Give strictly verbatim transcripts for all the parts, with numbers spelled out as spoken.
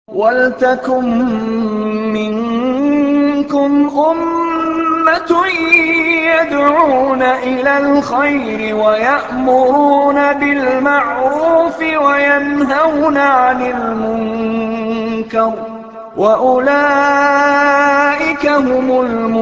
وَلْتَكُن مِّنكُمْ أُمَّةٌ يَدْعُونَ إِلَى الْخَيْرِ وَيَأْمُرُونَ بِالْمَعْرُوفِ وَيَنْهَوْنَ عَنِ الْمُنكَرِ ۚ وَأُولَٰئِكَ هُمُ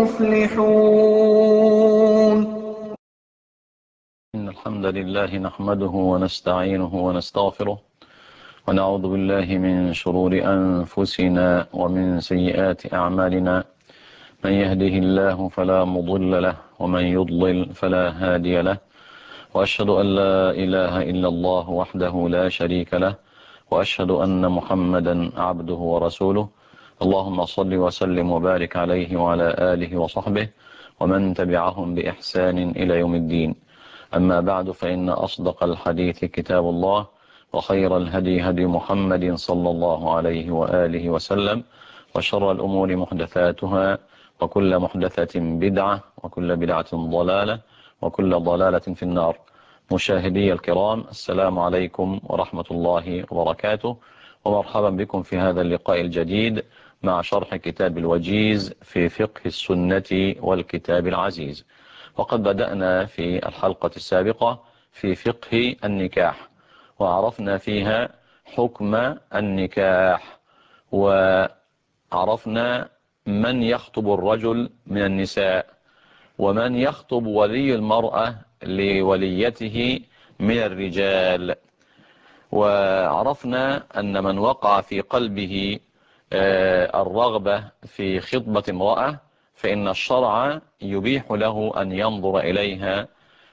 الْمُفْلِحُونَ. إن الحمد لله نحمده ونستعينه ونستغفره ونعوذ بالله من شرور أنفسنا ومن سيئات أعمالنا. من يهده الله فلا مضل له ومن يضلل فلا هادي له، وأشهد أن لا إله إلا الله وحده لا شريك له، وأشهد أن محمدا عبده ورسوله. اللهم صل وسلم وبارك عليه وعلى آله وصحبه ومن تبعهم بإحسان إلى يوم الدين. أما بعد، فإن أصدق الحديث كتاب الله، وخير الهدي هدي محمد صلى الله عليه وآله وسلم، وشر الأمور محدثاتها، وكل محدثة بدعة، وكل بدعة ضلالة، وكل ضلالة في النار. مشاهدي الكرام، السلام عليكم ورحمة الله وبركاته، ومرحبا بكم في هذا اللقاء الجديد مع شرح كتاب الوجيز في فقه السنة والكتاب العزيز. وقد بدأنا في الحلقة السابقة في فقه النكاح، وعرفنا فيها حكم النكاح، وعرفنا من يخطب الرجل من النساء، ومن يخطب ولي المرأة لوليته من الرجال. وعرفنا أن من وقع في قلبه الرغبة في خطبة امرأة فإن الشرع يبيح له أن ينظر إليها،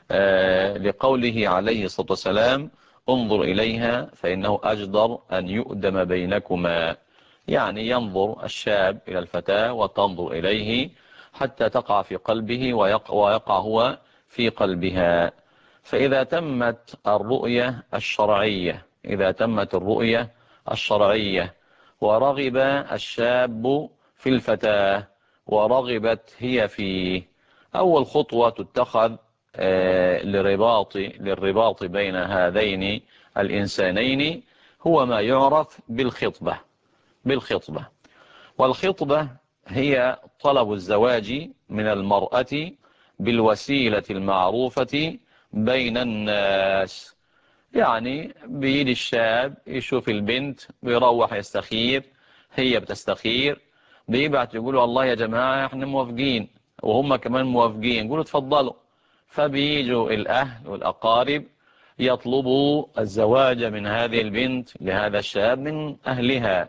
لقوله عليه الصلاة والسلام: انظر إليها فإنه أجدر أن يؤدم بينكما. يعني ينظر الشاب إلى الفتاة وتنظر إليه حتى تقع في قلبه ويقع, ويقع هو في قلبها. فإذا تمت الرؤية الشرعية إذا تمت الرؤية الشرعية ورغب الشاب في الفتاة ورغبت هي فيه، أول خطوة تتخذ للرباط للرباط بين هذين الإنسانين هو ما يعرف بالخطبة بالخطبة والخطبة هي طلب الزواج من المرأة بالوسيلة المعروفة بين الناس. يعني بيجي الشاب يشوف البنت، بيروح يستخير، هي بتستخير، بيبعت يقولوا: الله يا جماعة احنا موافقين، وهم كمان موافقين، يقولوا اتفضلوا. فبيجوا الأهل والأقارب يطلبوا الزواج من هذه البنت لهذا الشاب من أهلها،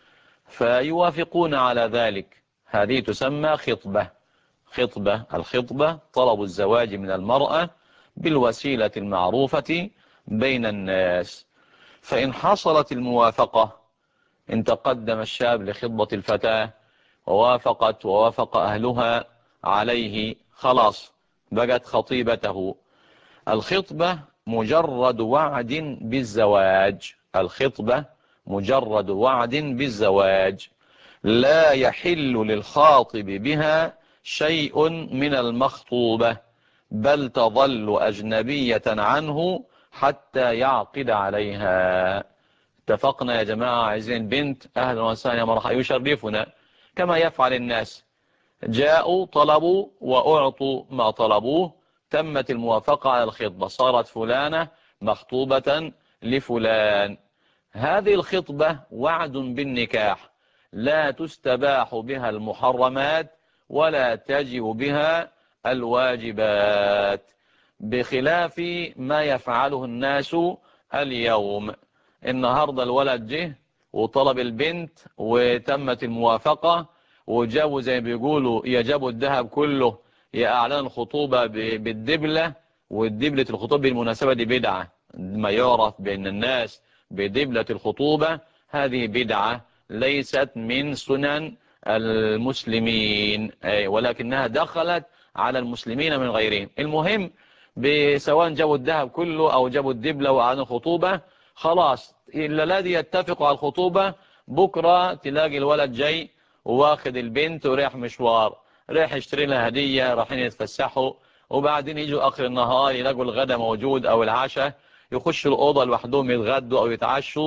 فيوافقون على ذلك. هذه تسمى خطبة خطبة الخطبة طلب الزواج من المرأة بالوسيلة المعروفة بين الناس. فإن حصلت الموافقة، إن تقدم الشاب لخطبة الفتاة ووافقت ووافق أهلها عليه، خلاص بقت خطيبته. الخطبة مجرد وعد بالزواج الخطبة مجرد وعد بالزواج، لا يحل للخاطب بها شيء من المخطوبة، بل تظل أجنبية عنه حتى يعقد عليها. اتفقنا يا جماعة؟ عايزين بنت، أهلا وسهلا يا مرحبا، يشرفنا كما يفعل الناس. جاءوا طلبوا وأعطوا ما طلبوه، تمت الموافقة على الخطبة، صارت فلانة مخطوبة لفلان. هذه الخطبة وعد بالنكاح، لا تستباح بها المحرمات ولا تجب بها الواجبات، بخلاف ما يفعله الناس اليوم. النهاردة الولد جه وطلب البنت وتمت الموافقة وجابوا زي ما بيقولوا يجابوا الذهب كله، يا أعلان الخطوبة بالدبلة، والدبلة الخطوبة بالمناسبة دي بدعة، ما يعرف بين الناس بدبلة الخطوبة هذه بدعة ليست من سنن المسلمين، ولكنها دخلت على المسلمين من غيرهم. المهم سواء جابوا الذهب كله أو جابوا الدبلة وأعلان الخطوبة، خلاص إلا الذي يتفق على الخطوبة بكرة تلاقي الولد جاي واخد البنت ورايح مشوار، رايح يشتري لها هدية، رايحين يتفسحوا، وبعدين يجوا آخر النهار يلاقوا الغدا موجود أو العشاء، يخشوا الأوضة لوحدهم يتغدوا أو يتعشوا،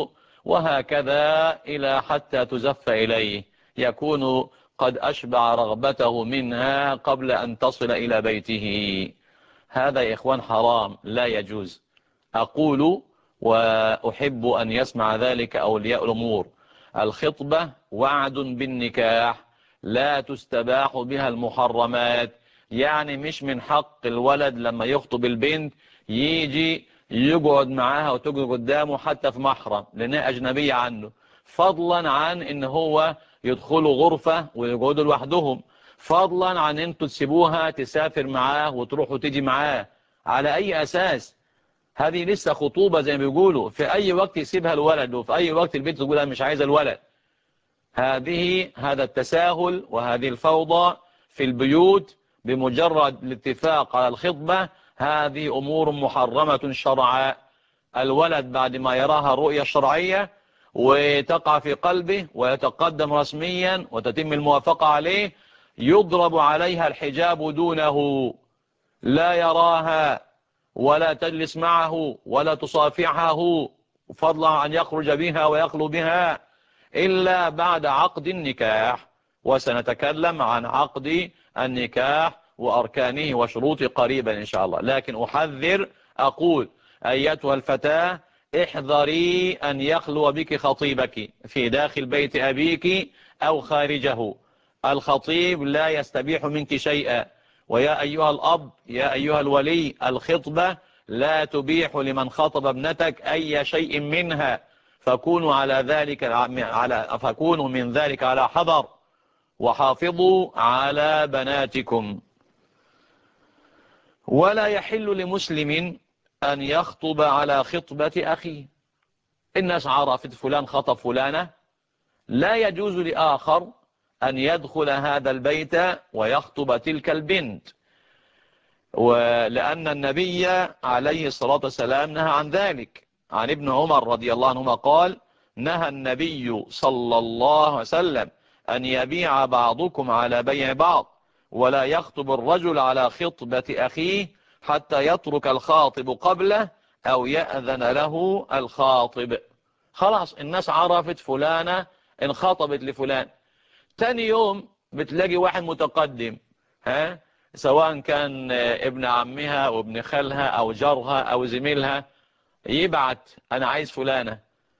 وهكذا إلى حتى تزف إليه، يكون قد أشبع رغبته منها قبل أن تصل إلى بيته. هذا يا إخوان حرام، لا يجوز. أقول وأحب أن يسمع ذلك أولياء الأمور: الخطبة وعد بالنكاح، لا تستباح بها المحرمات. يعني مش من حق الولد لما يخطب البنت يجي يقعد معاها وتقعد قدامه حتى في محرم لأنها أجنبية عنه، فضلا عن إن هو يدخلوا غرفة ويقعدوا لوحدهم، فضلا عن انتوا تسيبوها تسافر معاه وتروح وتيجي معاه. على أي أساس؟ هذه لسه خطوبة زي ما بيقولوا، في أي وقت يسيبها الولد وفي أي وقت البنت تقول أنا مش عايزة الولد. هذه هذا التساهل وهذه الفوضى في البيوت بمجرد الاتفاق على الخطبة، هذه أمور محرمة شرعا. الولد بعد ما يراها الرؤية الشرعية وتقع في قلبه ويتقدم رسميا وتتم الموافقة عليه، يضرب عليها الحجاب دونه، لا يراها ولا تجلس معه ولا تصافحه، فضلا عن يخرج بها ويخلو بها إلا بعد عقد النكاح. وسنتكلم عن عقد النكاح وأركانه وشروطه قريبا إن شاء الله. لكن أحذر، أقول أيتها الفتاة احذري أن يخلو بك خطيبك في داخل بيت أبيك أو خارجه. الخطيب لا يستبيح منك شيئا. ويا أيها الأب يا أيها الولي، الخطبة لا تبيح لمن خطب ابنتك أي شيء منها، فكونوا على ذلك على فكونوا من ذلك على حذر، وحافظوا على بناتكم. ولا يحل لمسلم أن يخطب على خطبة أخيه. الناس عرفت فلان خطب فلانة، لا يجوز لآخر أن يدخل هذا البيت ويخطب تلك البنت، ولأن النبي عليه الصلاة والسلام نهى عن ذلك. عن ابن عمر رضي الله عنهما قال: نهى النبي صلى الله عليه وسلم أن يبيع بعضكم على بيع بعض، ولا يخطب الرجل على خطبة أخيه حتى يترك الخاطب قبله أو يأذن له الخاطب. خلاص الناس عرفت فلانة انخطبت لفلان، تاني يوم بتلاقي واحد متقدم، ها، سواء كان ابن عمها أو ابن خالها أو جارها أو زميلها، يبعت أنا عايز فلانة.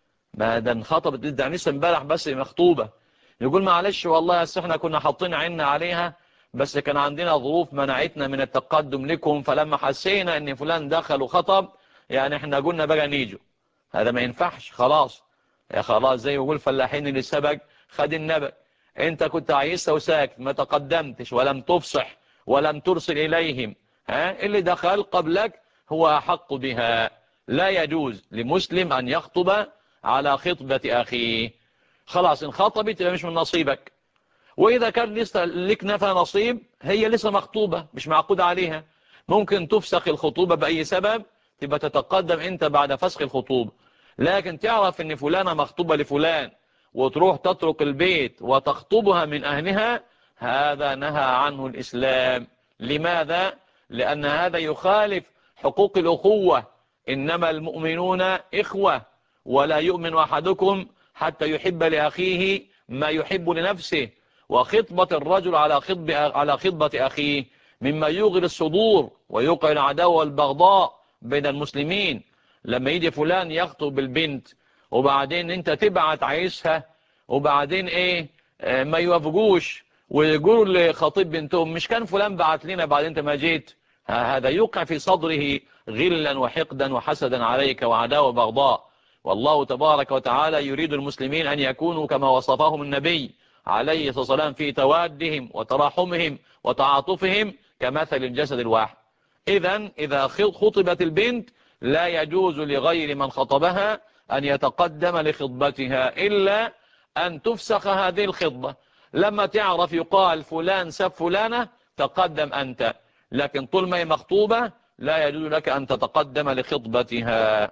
ما ده انخطبت، ده لسه امبارح بس مخطوبة. يقول معلش والله أصل احنا كنا حاطين عيننا عليها، بس كان عندنا ظروف منعتنا من التقدم لكم، فلما حسينا ان فلان دخل وخطب يعني احنا قلنا بقى نيجوا. هذا ما ينفعش. خلاص يا خلاص، زي يقول فلاحين اللي سبق خد النبأ. انت كنت عايزها وساكت، ما تقدمتش ولم تفصح ولم ترسل إليهم، ها، اللي دخل قبلك هو أحق بها. لا يجوز لمسلم أن يخطب على خطبة أخيه. خلاص انخطبت يبقى مش من نصيبك. وإذا كان لسه لك نفى نصيب، هي لسه مخطوبة مش معقود عليها، ممكن تفسخ الخطوبة بأي سبب، تبقى تتقدم انت بعد فسخ الخطوبة. لكن تعرف ان فلانة مخطوبة لفلان وتروح تترك البيت وتخطبها من أهلها، هذا نهى عنه الإسلام. لماذا؟ لأن هذا يخالف حقوق الأخوة. إنما المؤمنون إخوة، ولا يؤمن أحدكم حتى يحب لأخيه ما يحب لنفسه. وخطبة الرجل على خطبة على خطبة أخيه مما يغري الصدور ويوقع العداوة والبغضاء بين المسلمين. لما يجي فلان يخطب البنت وبعدين انت تبعت عايزها، وبعدين ايه اه ما يوافقوش ويقولوا لخطيب بنتهم مش كان فلان بعت لنا بعد انت ما جيت، هذا يوقع في صدره غلا وحقدا وحسدا عليك وعداوة وبغضاء. والله تبارك وتعالى يريد المسلمين أن يكونوا كما وصفهم النبي عليه الصلاة والسلام في توادهم وتراحمهم وتعاطفهم كمثل الجسد الواحد. إذن إذا خطبت البنت لا يجوز لغير من خطبها أن يتقدم لخطبتها إلا أن تفسخ هذه الخطبة. لما تعرف يقال فلان سب فلانة تقدم أنت، لكن طول ما هي مخطوبة لا يجوز لك أن تتقدم لخطبتها.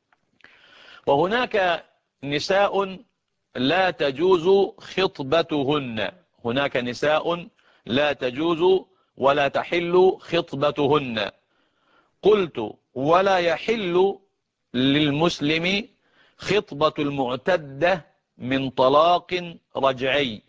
وهناك نساء لا تجوز خطبتهن، هناك نساء لا تجوز ولا تحل خطبتهن. قلت ولا يحل للمسلم خطبة المعتدة من طلاق رجعي.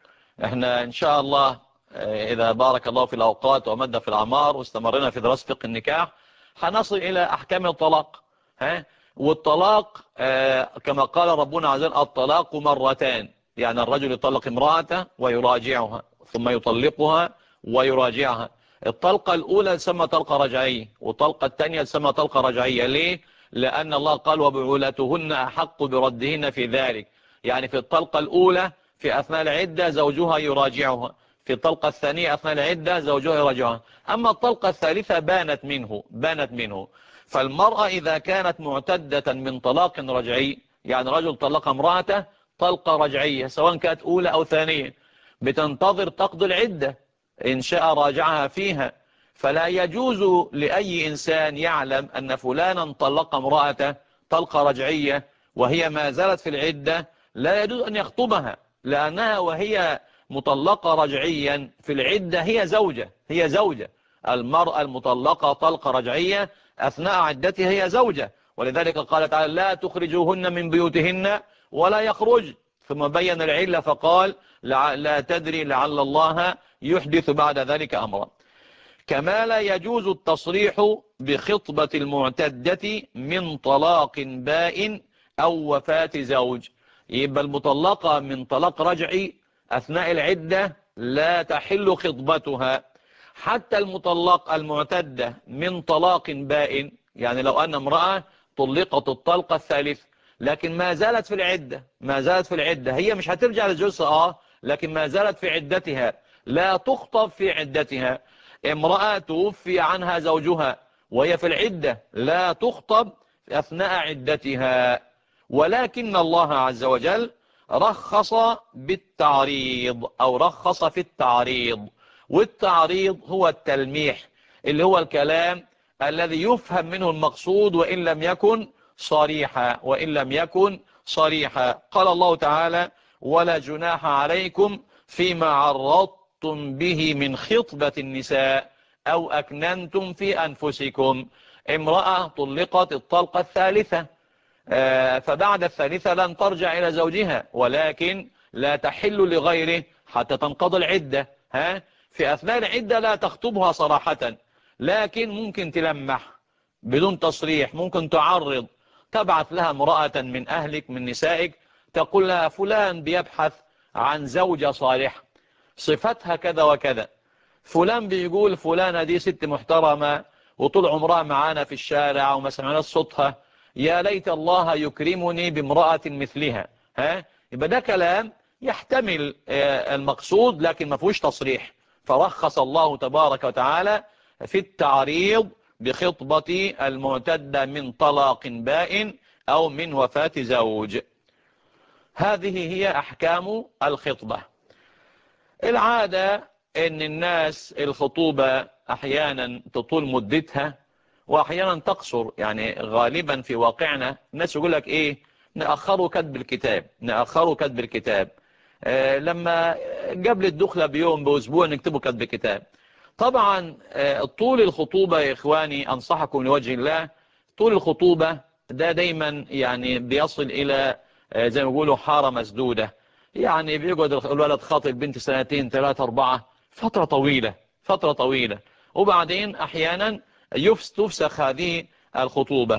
احنا ان شاء الله اذا بارك الله في الاوقات ومد في الاعمار واستمرنا في دراسة فقه النكاح هنصل الى احكام الطلاق. ها والطلاق كما قال ربنا عز وجل الطلاق مرتان، يعني الرجل يطلق امرأته ويراجعها ثم يطلقها ويراجعها. الطلقة الاولى تسمى طلقة رجعية، والطلقة الثانية تسمى طلقة رجعية. ليه؟ لان الله قال وبعولتهن احق بردهن في ذلك. يعني في الطلقة الاولى في اثناء العدة زوجها يراجعها، في الطلقة الثانية أثناء العدة زوجها يراجعها. أما الطلقة الثالثة بانت منه بانت منه فالمرأة إذا كانت معتدة من طلاق رجعي، يعني رجل طلق امرأته طلقة رجعية سواء كانت أولى أو ثانية، بتنتظر تقضي العدة، إن شاء راجعها فيها. فلا يجوز لأي إنسان يعلم أن فلانا طلق امرأته طلقة رجعية وهي ما زالت في العدة، لا يجوز أن يخطبها، لأنها وهي مطلقة رجعيا في العدة هي زوجة هي زوجة المرأة المطلقة طلقة رجعية أثناء عدتها هي زوجة. ولذلك قال تعالى لا تخرجوهن من بيوتهن ولا يخرج، ثم بين العلة فقال لا تدري لعل الله يحدث بعد ذلك أمرا. كما لا يجوز التصريح بخطبة المعتدة من طلاق بائن أو وفاة زوج. يبقى المطلقة من طلاق رجعي أثناء العدة لا تحل خطبتها. حتى المطلق المعتدة من طلاق بائن، يعني لو أن امرأة طلقت الطلقة الثالث لكن ما زالت في العدة ما زالت في العدة هي مش هترجع لزوجها اه لكن ما زالت في عدتها، لا تخطب في عدتها. امرأة توفي عنها زوجها وهي في العدة لا تخطب أثناء عدتها. ولكن الله عز وجل رخص بالتعريض أو رخص في التعريض. والتعريض هو التلميح، اللي هو الكلام الذي يفهم منه المقصود وإن لم يكن صريحا وإن لم يكن صريحا. قال الله تعالى ولا جناح عليكم فيما عرضتم به من خطبة النساء أو أكننتم في أنفسكم. امرأة طلقت الطلقة الثالثة فبعد الثالثة لن ترجع إلى زوجها، ولكن لا تحل لغيره حتى تنقضي العدة. ها في أثناء العدة لا تخطبها صراحة، لكن ممكن تلمح بدون تصريح، ممكن تعرض، تبعث لها امرأة من أهلك من نسائك تقول لها فلان بيبحث عن زوجة صالحة صفتها كذا وكذا، فلان بيقول فلانة دي ست محترمة وطول عمرها معانا في الشارع وما سمعنا صوتها، يا ليت الله يكرمني بامرأة مثلها. ها يبقى ده كلام يحتمل المقصود لكن ما فيهوش تصريح، فرخص الله تبارك وتعالى في التعريض بخطبة المعتدة من طلاق بائن أو من وفاة زوج. هذه هي أحكام الخطبة. العادة ان الناس الخطوبة احيانا تطول مدتها واحيانا تقصر، يعني غالبا في واقعنا الناس يقول لك ايه نأخروا كتب الكتاب نأخروا كتب الكتاب آه لما قبل الدخلة بيوم باسبوع نكتبوا كتب الكتاب. طبعا آه طول الخطوبة يا اخواني انصحكم لوجه الله، طول الخطوبة ده دايما يعني بيصل الى آه زي ما بيقولوا حارة مسدودة، يعني بيقعد الولد خاطب بنت سنتين ثلاثة أربعة فترة طويلة فترة طويلة وبعدين أحيانا تفسخ هذه الخطوبة.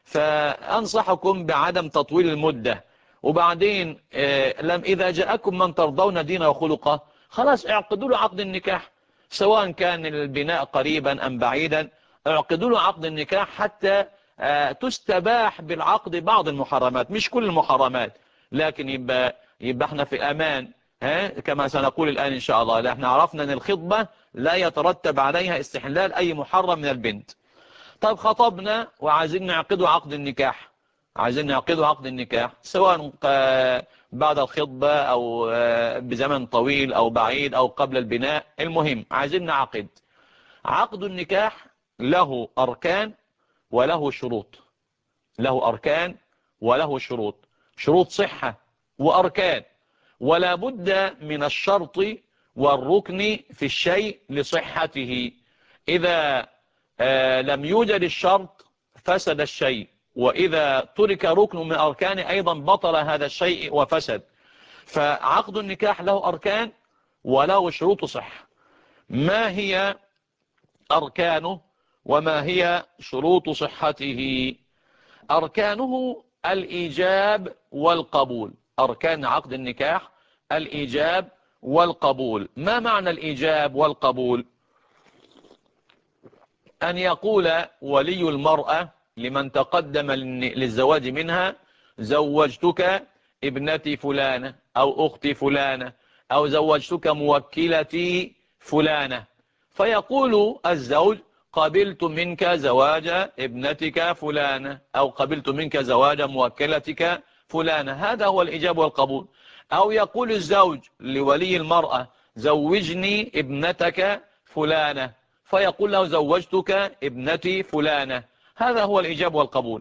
فأنصحكم بعدم تطويل المدة. وبعدين لم إذا جاءكم من ترضون دينه وخلقه خلاص اعقدوا له عقد النكاح، سواء كان البناء قريبا أم بعيدا اعقدوا له عقد النكاح حتى تستباح بالعقد بعض المحرمات، مش كل المحرمات، لكن يبقى يبقى احنا في امان. ها كما سنقول الان ان شاء الله، احنا عرفنا ان الخطبة لا يترتب عليها استحلال اي محرم من البنت. طيب خطبنا وعايزين نعقدوا عقد النكاح عايزين نعقدوا عقد النكاح سواء بعد الخطبة او بزمن طويل او بعيد او قبل البناء، المهم عايزين نعقد. عقد النكاح له اركان وله شروط له اركان وله شروط شروط صحة وأركان، ولا بد من الشرط والركن في الشيء لصحته. إذا آه لم يوجد الشرط فسد الشيء وإذا ترك ركن من أركان أيضا بطل هذا الشيء وفسد. فعقد النكاح له أركان وله شروط صحة. ما هي أركانه وما هي شروط صحته؟ أركانه الإيجاب والقبول. أركان عقد النكاح الإيجاب والقبول. ما معنى الإيجاب والقبول؟ أن يقول ولي المرأة لمن تقدم للزواج منها: زوجتك ابنتي فلانة أو أختي فلانة أو زوجتك موكلتي فلانة، فيقول الزوج: قبلت منك زواج ابنتك فلانة أو قبلت منك زواج موكلتك فلانة. هذا هو الإجابة والقبول. أو يقول الزوج لولي المرأة: زوجني ابنتك فلانة، فيقول له: زوجتك ابنتي فلانة. هذا هو الإجابة والقبول.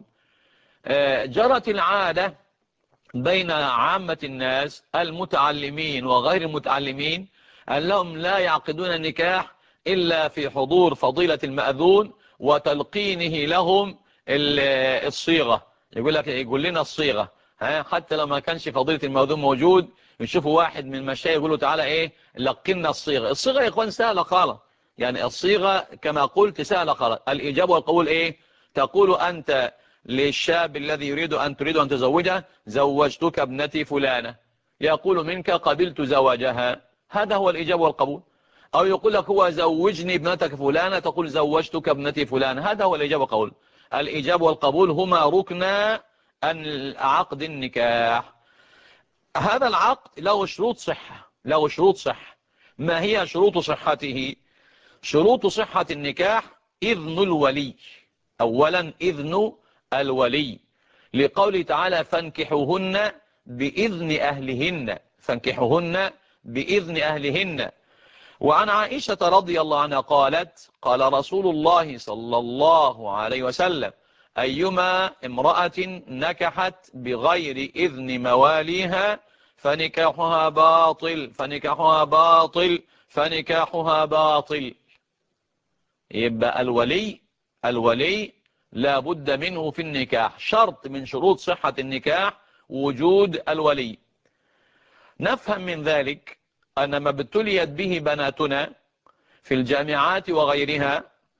جرت العادة بين عامة الناس المتعلمين وغير المتعلمين أنهم لا يعقدون النكاح إلا في حضور فضيلة المأذون وتلقينه لهم الصيغة. يقول لك يقول لنا الصيغة، حتى لو ما كانش فضيلة المأذون موجود يشوفوا واحد من المشايخ يقولوا: تعالى ايه لقنا الصيغة. الصيغة يا اخوان سهلة خالص، يعني الصيغة كما قلت سهلة خالص. الإجابة والقبول ايه؟ تقول أنت للشاب الذي يريد أن تريد أن تزوجه: زوجتك ابنتي فلانة. يقول منك: قبلت زواجها. هذا هو الإجابة والقبول. أو يقول لك هو: زوجني ابنتك فلانة، تقول: زوجتك ابنتي فلانة. هذا هو الإجابة والقبول. الإجابة والقبول هما ركن عقد النكاح. هذا العقد له شروط صحة، له شروط صحة. ما هي شروط صحته؟ شروط صحة النكاح: إذن الولي. أولا إذن الولي، لقوله تعالى: فانكحوهن بإذن أهلهن. فانكحوهن بإذن أهلهن. وعن عائشة رضي الله عنها قالت: قال رسول الله صلى الله عليه وسلم: أيما امرأة نكحت بغير إذن مواليها فنكاحها باطل فنكاحها باطل فنكاحها باطل. يبقى الولي الولي لا بد منه في النكاح. شرط من شروط صحة النكاح وجود الولي. نفهم من ذلك أن ما ابتليت به بناتنا في الجامعات وغيرها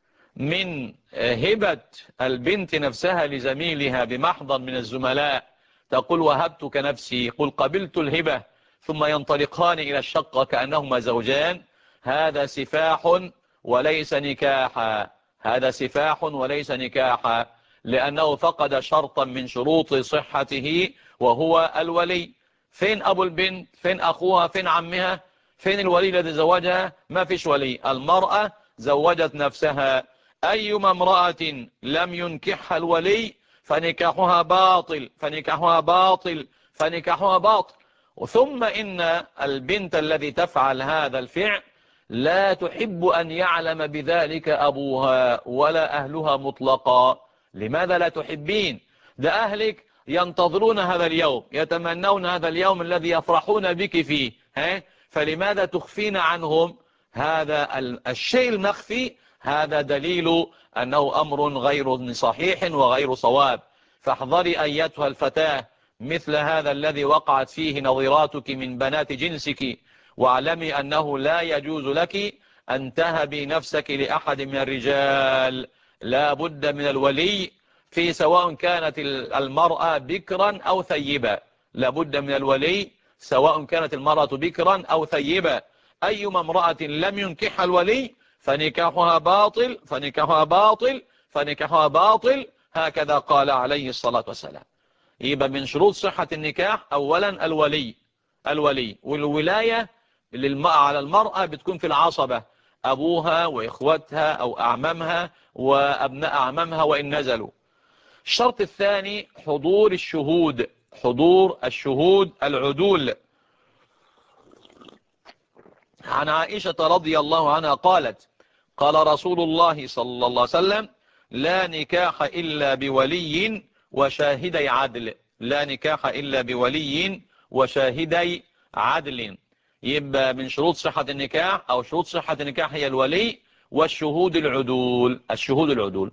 من هبة البنت نفسها لزميلها بمحضر من الزملاء، تقول: وهبتك نفسي، قل قبلت الهبة، ثم ينطلقان إلى الشقة كأنهما زوجان. هذا سفاح وليس نكاحا. هذا سفاح وليس نكاحا، لأنه فقد شرطا من شروط صحته وهو الولي. فين أبو البنت؟ فين أخوها؟ فين عمها؟ فين الولي الذي زوجها؟ ما فيش ولي. المرأة زوجت نفسها. أيما امرأة لم ينكحها الولي فنكاحها باطل فنكاحها باطل فنكاحها باطل. ثم إن البنت الذي تفعل هذا الفعل لا تحب أن يعلم بذلك أبوها ولا أهلها مطلقا. لماذا لا تحبين؟ ده أهلك ينتظرون هذا اليوم، يتمنون هذا اليوم الذي يفرحون بك فيه، ها؟ فلماذا تخفين عنهم هذا الشيء المخفي؟ هذا دليل أنه أمر غير صحيح وغير صواب. فاحذري أيتها الفتاة مثل هذا الذي وقعت فيه نظيراتك من بنات جنسك، واعلمي أنه لا يجوز لك أن تهبي نفسك لأحد من الرجال. لا بد من الولي، في سواء كانت المرأة بكرا أو ثيبا. لا بد من الولي سواء كانت المرأة بكرا أو ثيبا. أيما امرأة لم ينكحها الولي فنكاحها باطل فنكاحها باطل فنكاحها باطل. هكذا قال عليه الصلاة والسلام. يبقى من شروط صحة النكاح أولا الولي. الولي والولاية على المرأة بتكون في العصبة: أبوها وإخوتها أو أعمامها وأبناء أعمامها وإن نزلوا. الشرط الثاني حضور الشهود. حضور الشهود العدول. عن عائشة رضي الله عنها قالت: قال رسول الله صلى الله عليه وسلم: لا نكاح إلا بولي وشاهدي عدل. لا نكاح إلا بولي وشاهدي عدل. يبقى من شروط صحة النكاح أو شروط صحة النكاح هي الولي والشهود العدول. الشهود العدول.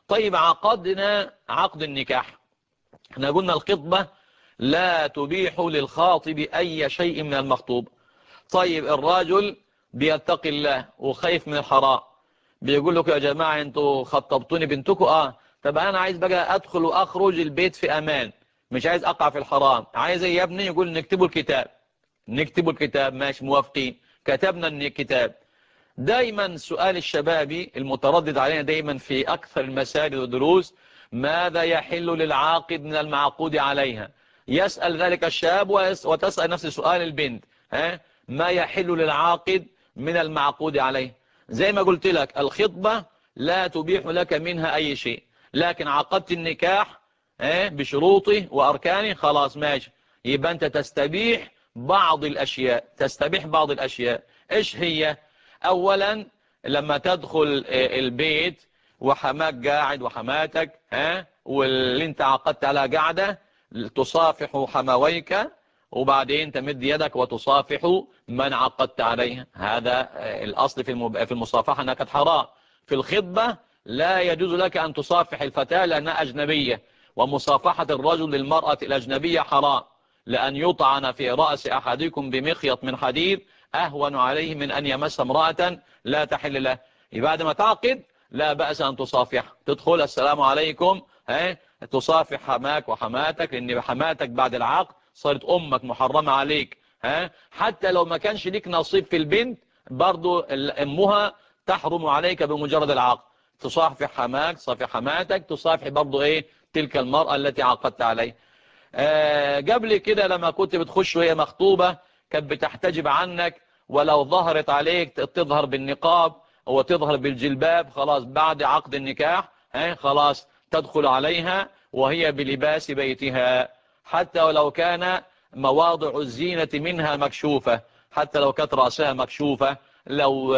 طيب عقدنا عقد النكاح، احنا قلنا الخطبة لا تبيح للخاطب أي شيء من المخطوب. طيب الراجل بيتقي الله وخايف من الحرام، بيقول لك يا جماعة انتوا خطبتوني بنتكم، اه طب انا عايز بقى ادخل واخرج البيت في امان، مش عايز اقع في الحرام، عايز ايه يا ابني؟ يقول نكتبوا الكتاب. نكتبوا الكتاب، ماشي موافقين، كتبنا الكتاب. دايما سؤال الشبابي المتردد علينا دايما في أكثر المساجد والدروس: ماذا يحل للعاقد من المعقود عليها؟ يسأل ذلك الشاب وتسأل نفس سؤال البنت، ها ما يحل للعاقد من المعقود عليه؟ زي ما قلت لك الخطبة لا تبيح لك منها أي شيء، لكن عقدت النكاح ها بشروطه وأركانه، خلاص ماشي، يبقى أنت تستبيح بعض الأشياء. تستبيح بعض الأشياء إيش هي؟ اولا لما تدخل البيت وحماك قاعد وحماتك ها واللي انت عقدت على قاعدة، تصافح حمويك وبعدين تمد يدك وتصافح من عقدت عليها. هذا الاصل في في المصافحة انها كانت حرام. في الخطبة لا يجوز لك ان تصافح الفتاة لانها اجنبية، ومصافحة الرجل للمرأة الاجنبية حرام، لان يطعن في رأس احدكم بمخيط من حديد أهون عليه من أن يمس امرأة لا تحل له. بعد ما تعقد لا بأس أن تصافح، تدخل السلام عليكم، ها تصافح حماك وحماتك، لأن حماتك بعد العقد صارت أمك محرمة عليك، ها حتى لو ما كانش ليك نصيب في البنت برضو أمها تحرم عليك بمجرد العقد. تصافح حماك، تصافح حماتك، تصافح برضو إيه تلك المرأة التي عقدت عليها. آه قبل كده لما كنت بتخش وهي مخطوبة كانت بتحتجب عنك، ولو ظهرت عليك تظهر بالنقاب وتظهر بالجلباب، خلاص بعد عقد النكاح ها خلاص تدخل عليها وهي بلباس بيتها، حتى ولو كان مواضع الزينة منها مكشوفة، حتى لو كانت رأسها مكشوفة، لو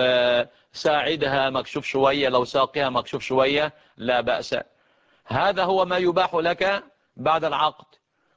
ساعدها مكشوف شوية، لو ساقها مكشوف شوية، لا بأس. هذا هو ما يباح لك بعد العقد.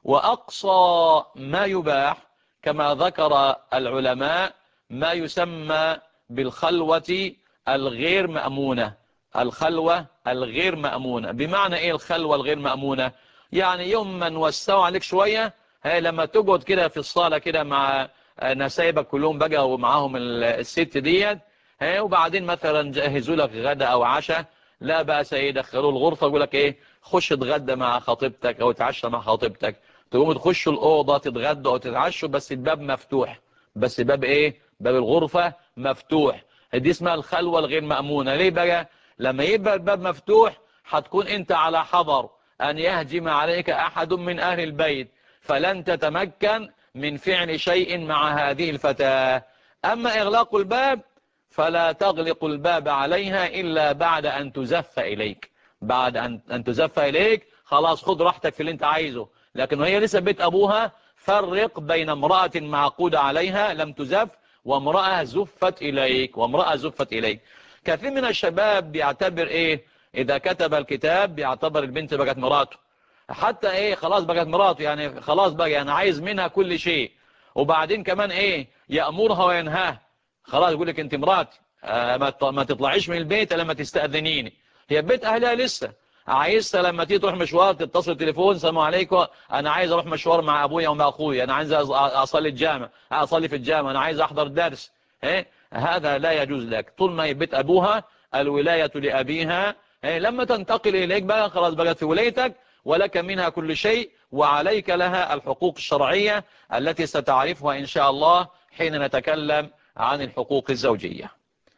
وأقصى ما يباح كما ذكر العلماء ما يسمى بالخلوة الغير مأمونة. الخلوة الغير مأمونة بمعنى إيه الخلوة الغير مأمونة؟ يعني يوم ما نوسعوا عليك شوية، هاي لما تقعد كده في الصالة كده مع نسايبك كلهم بقى ومعاهم الست ديت، هاي وبعدين مثلا جهزوا لك غدا أو عشاء، لا بأس يدخلوا الغرفة يقول لك إيه خش اتغدى مع خطيبتك أو تعشى مع خطيبتك، تقوموا تخشوا الأوضة تتغدوا أو تتعشوا بس الباب مفتوح، بس باب إيه باب الغرفة مفتوح. دي اسمها الخلوة الغير مأمونة. ليه بقى؟ لما يبقى الباب مفتوح هتكون انت على حذر ان يهجم عليك احد من اهل البيت، فلن تتمكن من فعل شيء مع هذه الفتاة. اما اغلاق الباب فلا تغلق الباب عليها الا بعد ان تزف اليك، بعد ان ان تزف اليك خلاص خد راحتك في اللي انت عايزه. لكن وهي لسه بيت ابوها فرق بين امرأة معقودة عليها لم تزف وامرأة زفت إليك، وامرأة زفت إليك. كثير من الشباب بيعتبر إيه إذا كتب الكتاب بيعتبر البنت بقت مراته، حتى إيه خلاص بقت مراته، يعني خلاص بقى أنا عايز منها كل شيء، وبعدين كمان إيه يأمرها وينهاها. خلاص يقول لك أنت مراتي، آه ما تطلعيش من البيت لما تستأذنيني. هي بيت أهلها لسه، عايزة لما تيجي تروح مشوار تتصل تليفون السلام عليكم انا عايز اروح مشوار مع ابويا ومع اخويا، انا عايز اصلي الجامع اصلي في الجامع، انا عايز احضر درس. ايه هذا لا يجوز لك طول ما بيت ابوها، الولاية لابيها. ايه لما تنتقل اليك بقى خلاص بقت في ولايتك ولك منها كل شيء، وعليك لها الحقوق الشرعية التي ستعرفها ان شاء الله حين نتكلم عن الحقوق الزوجية.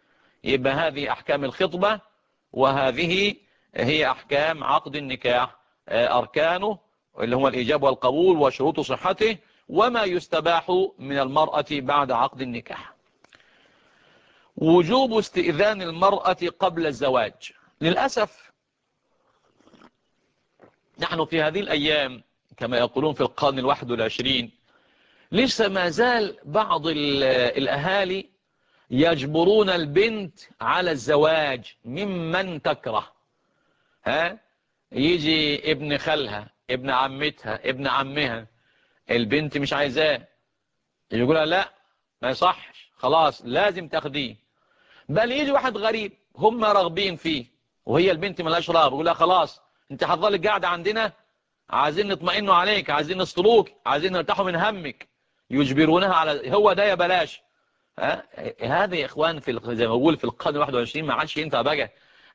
يبقى هذه احكام الخطبة، وهذه هي أحكام عقد النكاح، أركانه اللي هو الإيجاب والقبول وشروط صحته، وما يستباح من المرأة بعد عقد النكاح. وجوب استئذان المرأة قبل الزواج. للأسف نحن في هذه الأيام كما يقولون في القرن الواحد والعشرين لسه ما زال بعض الأهالي يجبرون البنت على الزواج ممن تكره. ها يجي ابن خالها ابن عمتها ابن عمها، البنت مش عايزاه، يقولها لا ما يصحش خلاص لازم تاخديه. بل يجي واحد غريب هم راغبين فيه وهي البنت ملهاش رغبة، يقول لها خلاص انت هتظلك قاعدة عندنا، عايزين نطمئنوا عليك، عايزين نستروك، عايزين نرتاحوا من همك، يجبرونها على هو ده يا بلاش. ها هذا يا اخوان في زي ما بقول في القرن الواحد والعشرين ما عادش ينفع بقى.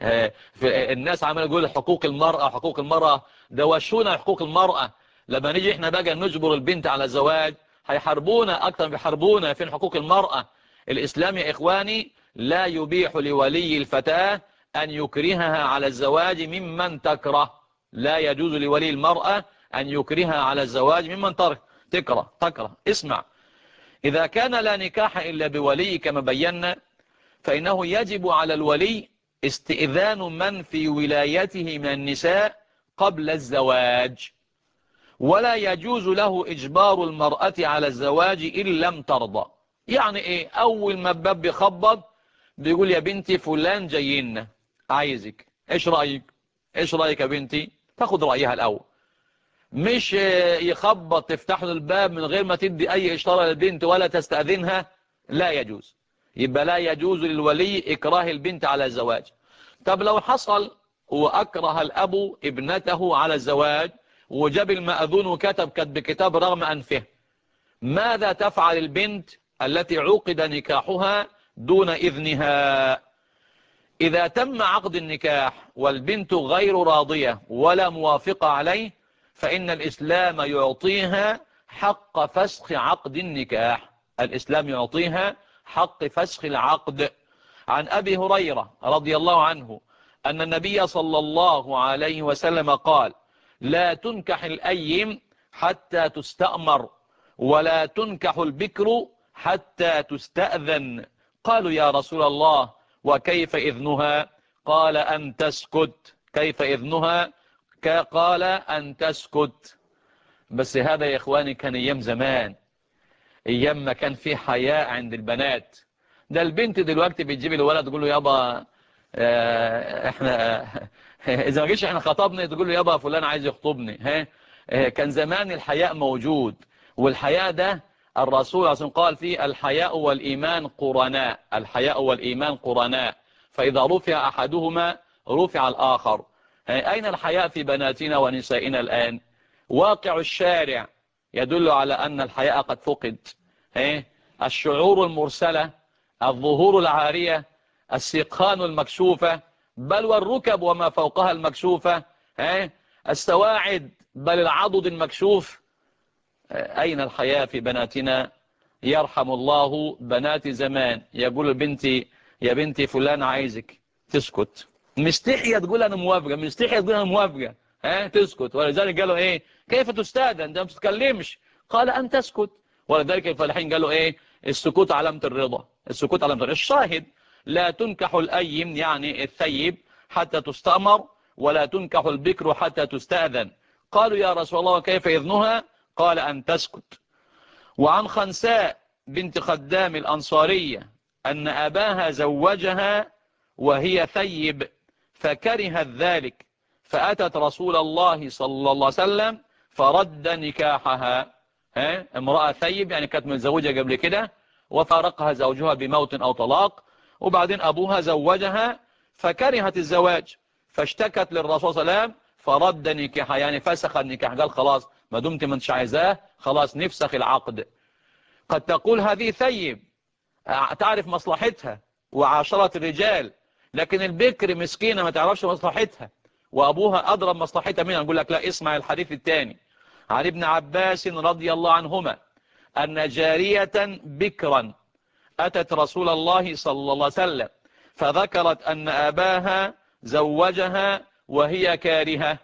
في الناس عماله تقول حقوق المرأة حقوق المرأة، دوشونا حقوق المرأة. لما نيجي احنا بقى نجبر البنت على الزواج هيحاربونا اكتر، بيحاربونا فين حقوق المرأة. الاسلام يا اخواني لا يبيح لولي الفتاة ان يكرهها على الزواج ممن تكره. لا يجوز لولي المرأة ان يكرهها على الزواج ممن تكره تكره اسمع، إذا كان لا نكاح إلا بولي كما بينا، فإنه يجب على الولي استئذان من في ولايته من النساء قبل الزواج، ولا يجوز له إجبار المرأة على الزواج إن لم ترضى. يعني إيه؟ أول ما الباب بيخبط بيقول يا بنتي فلان جايين عايزك، إيش رأيك؟ إيش رأيك يا بنتي؟ تاخد رأيها الأول، مش يخبط تفتح له الباب من غير ما تدي أي إشارة للبنت ولا تستأذنها، لا يجوز. يبقى لا يجوز للولي إكراه البنت على الزواج. طب لو حصل وأكره الأب ابنته على الزواج وجاب المأذون وكتب كتب كتاب رغم أنفه، ماذا تفعل البنت التي عقد نكاحها دون إذنها؟ إذا تم عقد النكاح والبنت غير راضية ولا موافقة عليه، فإن الإسلام يعطيها حق فسخ عقد النكاح. الإسلام يعطيها حق فسخ العقد. عن أبي هريرة رضي الله عنه أن النبي صلى الله عليه وسلم قال: لا تنكح الأيم حتى تستأمر، ولا تنكح البكر حتى تستأذن. قالوا يا رسول الله وكيف إذنها؟ قال أن تسكت. كيف إذنها؟ قال أن تسكت. بس هذا يا إخواني كان أيام زمان، أيام ما كان في حياء عند البنات. ده البنت دلوقتي بتجيب الولد تقول له يابا اه احنا إذا ما جيش احنا خطبني تقول له يابا فلان عايز يخطبني. ها اه كان زمان الحياء موجود، والحياء ده الرسول عشان قال فيه الحياء والإيمان قرناء. الحياء والإيمان قرناء، فإذا رفع أحدهما رفع الآخر. أين الحياء في بناتنا ونسائنا الآن؟ واقع الشارع يدل على أن الحياء قد فقد. الشعور المرسلة، الظهور العارية، السيقان المكشوفة، بل والركب وما فوقها المكشوفة، السواعد بل العضد المكشوف. أين الحياء في بناتنا؟ يرحم الله بنات زمان، يقول لبنتي يا بنتي فلان عايزك، تسكت. مستحية تقول أنا موافقة، مستحية تقول أنا موافقة، ها تسكت. ولذلك قالوا إيه؟ كيف تستأذن؟ ده ما تتكلمش. قال أن تسكت. ولذلك الفلاحين قالوا إيه؟ السكوت علامة الرضا. السكوت علامة الرضا. الشاهد لا تنكح الأيم يعني الثيب حتى تستأمر، ولا تنكح البكر حتى تستأذن. قالوا يا رسول الله كيف إذنها؟ قال أن تسكت. وعن خنساء بنت خدام الأنصارية أن أباها زوجها وهي ثيب فكرهت ذلك، فأتت رسول الله صلى الله عليه وسلم فرد نكاحها. ها امرأة ثيب يعني كانت متزوجة قبل كده وفارقها زوجها بموت أو طلاق، وبعدين أبوها زوجها فكرهت الزواج، فاشتكت للرسول صلى الله عليه وسلم فرد نكاحها، يعني فسخ النكاح، قال خلاص ما دمت ما انتش عايزاه خلاص نفسخ العقد. قد تقول هذه ثيب تعرف مصلحتها وعاشرة الرجال، لكن البكر مسكينة ما تعرفش مصلحتها وأبوها أضرب مصلحتها منها. نقول لك لا، اسمع الحديث الثاني. عن ابن عباس رضي الله عنهما أن جارية بكرا أتت رسول الله صلى الله عليه وسلم فذكرت أن أباها زوجها وهي كارهة،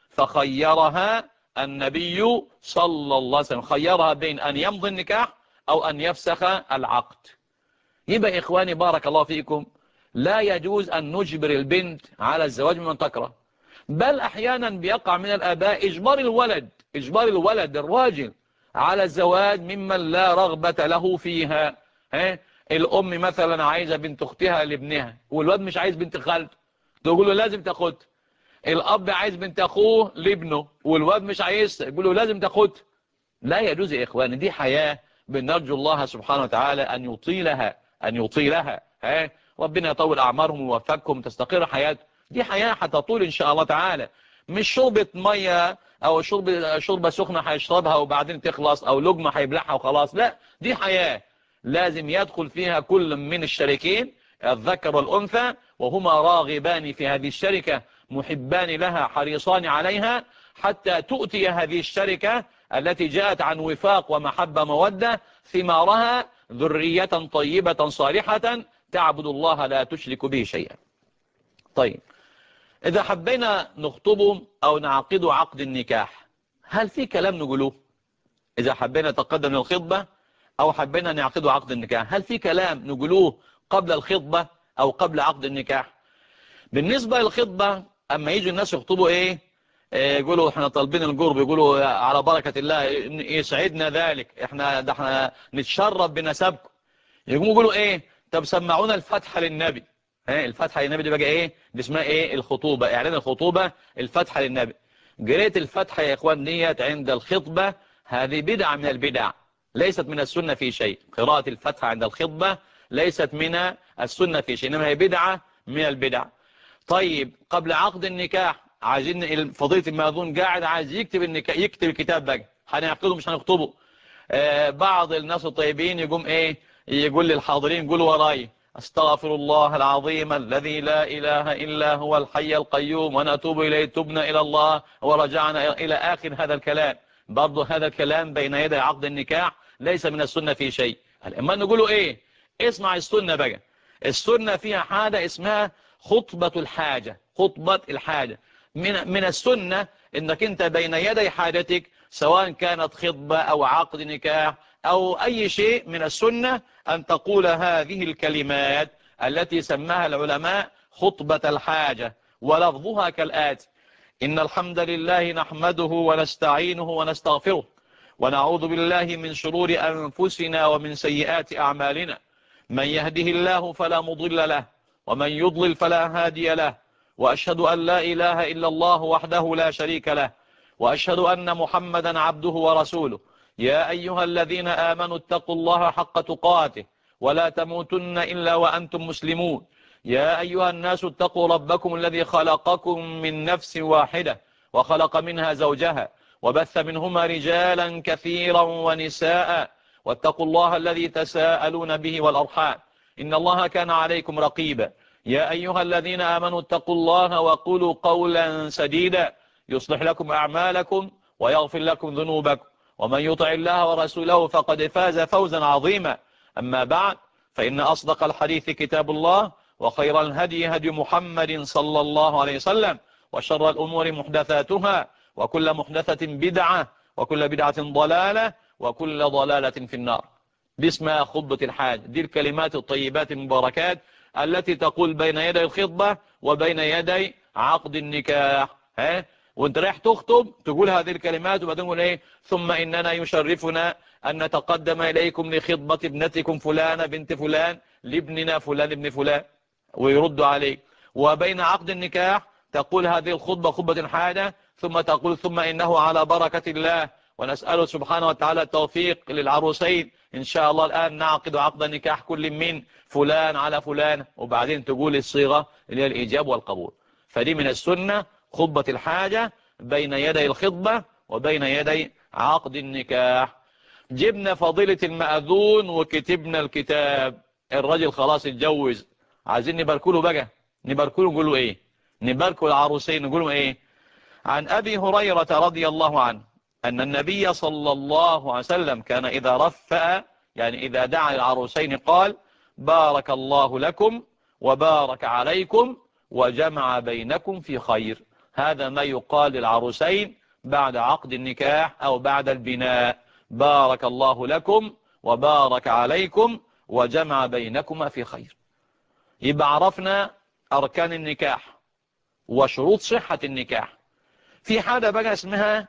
فخيرها النبي صلى الله عليه وسلم، خيرها بين أن يمضي النكاح أو أن يفسخ العقد. يبقى إخواني بارك الله فيكم لا يجوز أن نجبر البنت على الزواج ممن تكره، بل أحيانا بيقع من الآباء إجبار الولد إجبار الولد الراجل على الزواج ممن لا رغبة له فيها. ها الأم مثلا عايزة بنت أختها لابنها والواد مش عايز بنت خالته، تقول له لازم تاخد. الأب عايز بنت أخوه لابنه والواد مش عايز، يقول له لازم تاخد. لا يجوز يا إخواني، دي حياة بنرجو الله سبحانه وتعالى أن يطيلها أن يطيلها ها ربنا يطول أعمارهم ويوفقهم تستقر حياة دي حياة هتطول إن شاء الله تعالى، مش شربة مية أو شرب شربة سخنة هيشربها وبعدين تخلص، أو لقمة هيبلعها وخلاص. لا، دي حياة لازم يدخل فيها كل من الشريكين الذكر والأنثى وهما راغبان في هذه الشركة، محبان لها، حريصان عليها، حتى تؤتي هذه الشركة التي جاءت عن وفاق ومحبة مودة ثمارها ذرية طيبة صالحة تعبد الله لا تشرك به شيئا. طيب، إذا حبينا نخطبه أو نعقده عقد النكاح، هل في كلام نقوله؟ إذا حبينا نتقدم للخطبة أو حبينا نعقده عقد النكاح، هل في كلام نقولوه قبل الخطبة أو قبل عقد النكاح؟ بالنسبة للخطبة، أما يجي الناس يخطبوا إيه؟ إيه يقولوا إحنا طالبين القرب، يقولوا على بركة الله، يسعدنا ذلك، إحنا ده إحنا نتشرف بنسبكم. يقوموا يقولوا إيه؟ طب سمعونا الفاتحة للنبي. ها، الفاتحة للنبي دي بقى إيه؟ دي اسمها إيه؟ الخطوبة، إعلان الخطوبة، الفاتحة للنبي. قريت الفاتحة يا إخوان ديت عند الخطبة، هذه بدعة من البدع، ليست من السنة في شيء. قراءة الفاتحة عند الخطبة ليست من السنة في شيء، إنما هي بدعة من البدع. طيب، قبل عقد النكاح عايزين فضيلة المأذون قاعد عايز يكتب النكاح، يكتب الكتاب بقى، هنعقده مش هنخطبه. آه بعض الناس الطيبين يقوم ايه، يقول للحاضرين قولوا وراي: استغفر الله العظيم الذي لا اله الا هو الحي القيوم ونتوب اليه، تبنا الى الله ورجعنا الى اخر هذا الكلام. برضه هذا الكلام بين يدي عقد النكاح ليس من السنة في شيء. اما نقوله ايه؟ اسمع السنة بقى. السنة فيها حاجة اسمها خطبة الحاجة. خطبة الحاجة من من السنة انك انت بين يدي حاجتك، سواء كانت خطبة او عقد نكاح او اي شيء، من السنة ان تقول هذه الكلمات التي سماها العلماء خطبة الحاجة، ولفظها كالآتي: إن الحمد لله نحمده ونستعينه ونستغفره ونعوذ بالله من شرور أنفسنا ومن سيئات أعمالنا، من يهده الله فلا مضل له ومن يضلل فلا هادي له، وأشهد أن لا إله إلا الله وحده لا شريك له، وأشهد أن محمدا عبده ورسوله. يا أيها الذين آمنوا اتقوا الله حق تقاته ولا تموتن إلا وأنتم مسلمون. يا أيها الناس اتقوا ربكم الذي خلقكم من نفس واحدة وخلق منها زوجها وبث منهما رجالا كثيرا ونساء، واتقوا الله الذي تساءلون به والأرحام إن الله كان عليكم رقيبا. يا أيها الذين آمنوا اتقوا الله وقولوا قولا سديدا يصلح لكم أعمالكم ويغفر لكم ذنوبكم، ومن يطع الله ورسوله فقد فاز فوزا عظيما. أما بعد، فإن أصدق الحديث كتاب الله، وخير الهدي هدي محمد صلى الله عليه وسلم، وشر الأمور محدثاتها، وكل محدثة بدعة، وكل بدعة ضلالة، وكل ضلالة في النار. دي اسمها خطبة الحاج. دي الكلمات الطيبات المباركات التي تقول بين يدي الخطبة وبين يدي عقد النكاح. ها، وانت رايح تخطب تقول هذه الكلمات، وبعدين تقول ايه: ثم اننا يشرفنا ان نتقدم اليكم لخطبة ابنتكم فلانة بنت فلان لابننا فلان ابن فلان، ويرد عليك. وبين عقد النكاح تقول هذه الخطبة خطبة الحاجة، ثم تقول: ثم إنه على بركة الله، ونسأله سبحانه وتعالى التوفيق للعروسين إن شاء الله. الآن نعقد عقد نكاح كل من فلان على فلان، وبعدين تقول الصيغة اللي هي الإيجاب والقبول. فدي من السنة خطبة الحاجة بين يدي الخطبة وبين يدي عقد النكاح. جبنا فضيلة المأذون وكتبنا الكتاب، الرجل خلاص اتجوز، عايزين نباركله بقى. نباركله نقوله ايه؟ نباركوا العروسين نقوله ايه؟ عن أبي هريرة رضي الله عنه أن النبي صلى الله عليه وسلم كان إذا رفأ، يعني إذا دعا العروسين، قال: بارك الله لكم وبارك عليكم وجمع بينكم في خير. هذا ما يقال للعروسين بعد عقد النكاح أو بعد البناء: بارك الله لكم وبارك عليكم وجمع بينكما في خير. يبقى عرفنا أركان النكاح وشروط صحة النكاح. في حاجة بقى اسمها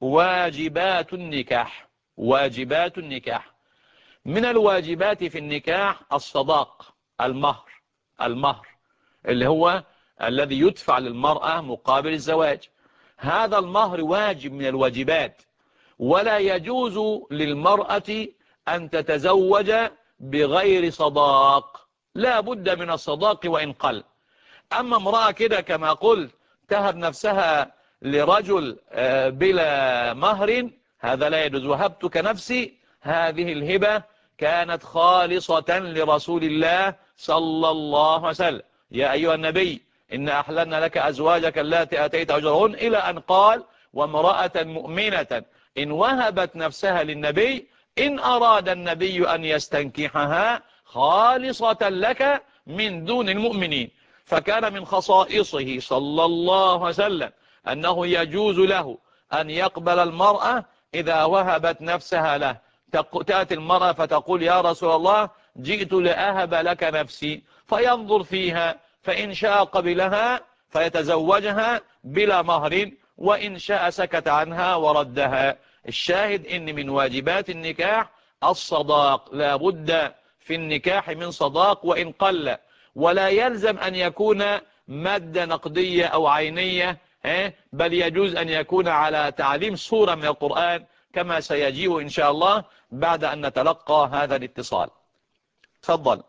واجبات النكاح. واجبات النكاح: من الواجبات في النكاح الصداق، المهر. المهر اللي هو الذي يدفع للمرأة مقابل الزواج. هذا المهر واجب من الواجبات، ولا يجوز للمرأة أن تتزوج بغير صداق، لا بد من الصداق وإن قل. أما امرأة كده كما قلت تهب نفسها لرجل بلا مهر هذا لا يجوز. وهبتك نفسي هذه الهبة كانت خالصة لرسول الله صلى الله عليه وسلم. يا أيها النبي إن أحللنا لك أزواجك التي أتيت أجرهن إلى أن قال وامرأة مؤمنة إن وهبت نفسها للنبي إن أراد النبي أن يستنكحها خالصة لك من دون المؤمنين. فكان من خصائصه صلى الله عليه وسلم أنه يجوز له أن يقبل المرأة إذا وهبت نفسها له. تأتي المرأة فتقول يا رسول الله جئت لأهب لك نفسي، فينظر فيها فإن شاء قبلها فيتزوجها بلا مهر وإن شاء سكت عنها وردها. الشاهد إن من واجبات النكاح الصداق، لا بد في النكاح من صداق وإن قل، ولا يلزم أن يكون مادة نقدية أو عينية، بل يجوز أن يكون على تعليم سورة من القرآن كما سيجيء إن شاء الله بعد أن نتلقى هذا الاتصال. تفضل.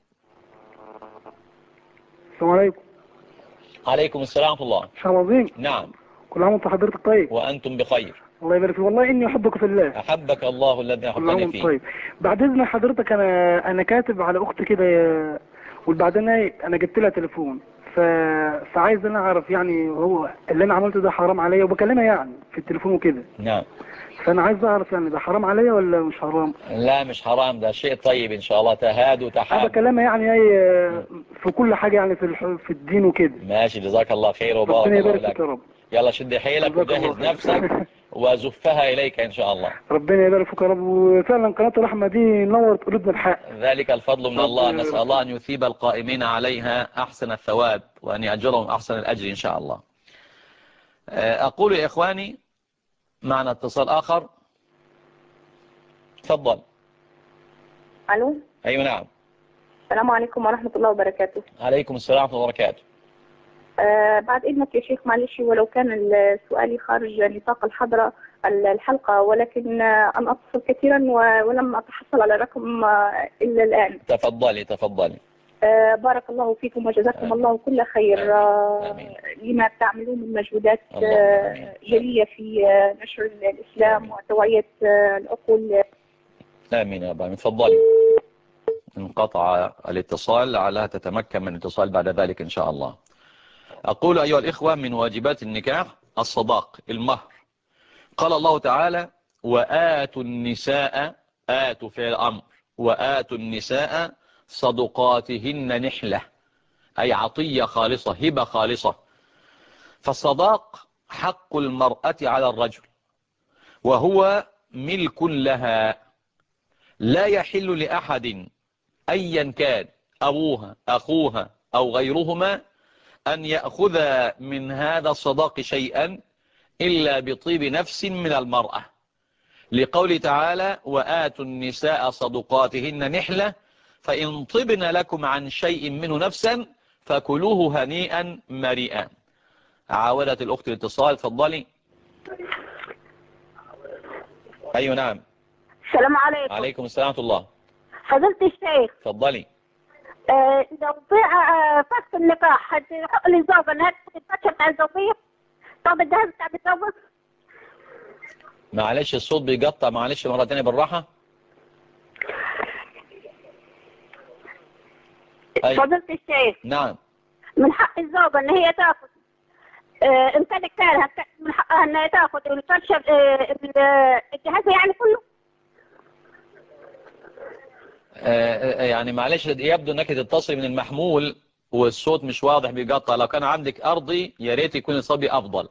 السلام عليكم. عليكم السلام ورحمة الله. شربين. نعم. كل عام وانت حضرتك طيب. وأنتم بخير. الله يبارك فيك، والله إني أحبك في الله. أحبك الله الذي أحبني فيه. طيب بعد إذن حضرتك أنا أنا كاتب على أختي كده، وبعدين أنا جبت لها تليفون، ف... فعايز أنا أعرف يعني هو اللي أنا عملته ده حرام عليا، وبكلمها يعني في التليفون وكده. نعم. فأنا عايز أعرف يعني ده حرام عليا ولا مش حرام؟ لا مش حرام، ده شيء طيب إن شاء الله، تهاد وتحاب. أنا بكلمها يعني هي في كل حاجة يعني في الح... في الدين وكده. ماشي جزاك الله خير وبارك الله لك. يا رب. يلا شد حيلك وجهز نفسك وزفها إليك إن شاء الله. ربنا يبارك فيك يا رب. وفعلا قناة الرحمة دي نورت قلوبنا الحق. ذلك الفضل من الله، نسأل الله أن يثيب القائمين عليها أحسن الثواب وأن يأجرهم أحسن الأجر إن شاء الله. أقول يا إخواني معنا اتصال آخر. تفضل. ألو. أيوة نعم. السلام عليكم ورحمة الله وبركاته. عليكم السلام ورحمة الله وبركاته. آه بعد إذنك يا شيخ معلش، ولو كان السؤال خارج نطاق الحضرة الحلقة، ولكن أنا أتصل كثيرا ولم أتحصل على رقم إلا الآن. تفضلي تفضلي. آه بارك الله فيكم وجزاكم آمين. الله كل خير. آه آمين. لما تعملون من مجهودات آه جلية في آه نشر الإسلام آمين. وتوعية آه العقول. آمين يا أبا. تفضلي. انقطع الاتصال، لعلها تتمكن من الاتصال بعد ذلك إن شاء الله. أقول أيها الإخوة من واجبات النكاح الصداق، المهر. قال الله تعالى وآتوا النساء، آتوا فعل أمر، وآتوا النساء صدقاتهن نحلة، أي عطية خالصة، هبة خالصة. فالصداق حق المرأة على الرجل، وهو ملك لها، لا يحل لأحد أيا كان أبوها أخوها أو غيرهما أن يأخذ من هذا الصداق شيئا إلا بطيب نفس من المرأة، لقول تعالى وآتوا النساء صدقاتهن نحلة فإن طبن لكم عن شيء منه نفسا فكلوه هنيئا مريئا. عاودت الأخت الاتصال. تفضلي. أيوة نعم. السلام عليكم. عليكم السلام ورحمة الله. فضلت الشيخ. تفضلي. آه لو في آه فك النكاح حق الزوجة انها تتفتش بتاع الزوجية، طب الجهاز بتاع الزوجة. معلش الصوت بيقطع، معلش مرة تانية بالراحة. فضلت الشيخ. نعم. من حق الزوجة ان هي تاخذ آه ان كان كارها من حقها انها تاخذ الفرشة آه الجهاز يعني كله. يعني معلش يبدو انك تتصل من المحمول والصوت مش واضح بيقطع. لو كان عندك ارضي يا ريت يكون الصبي افضل.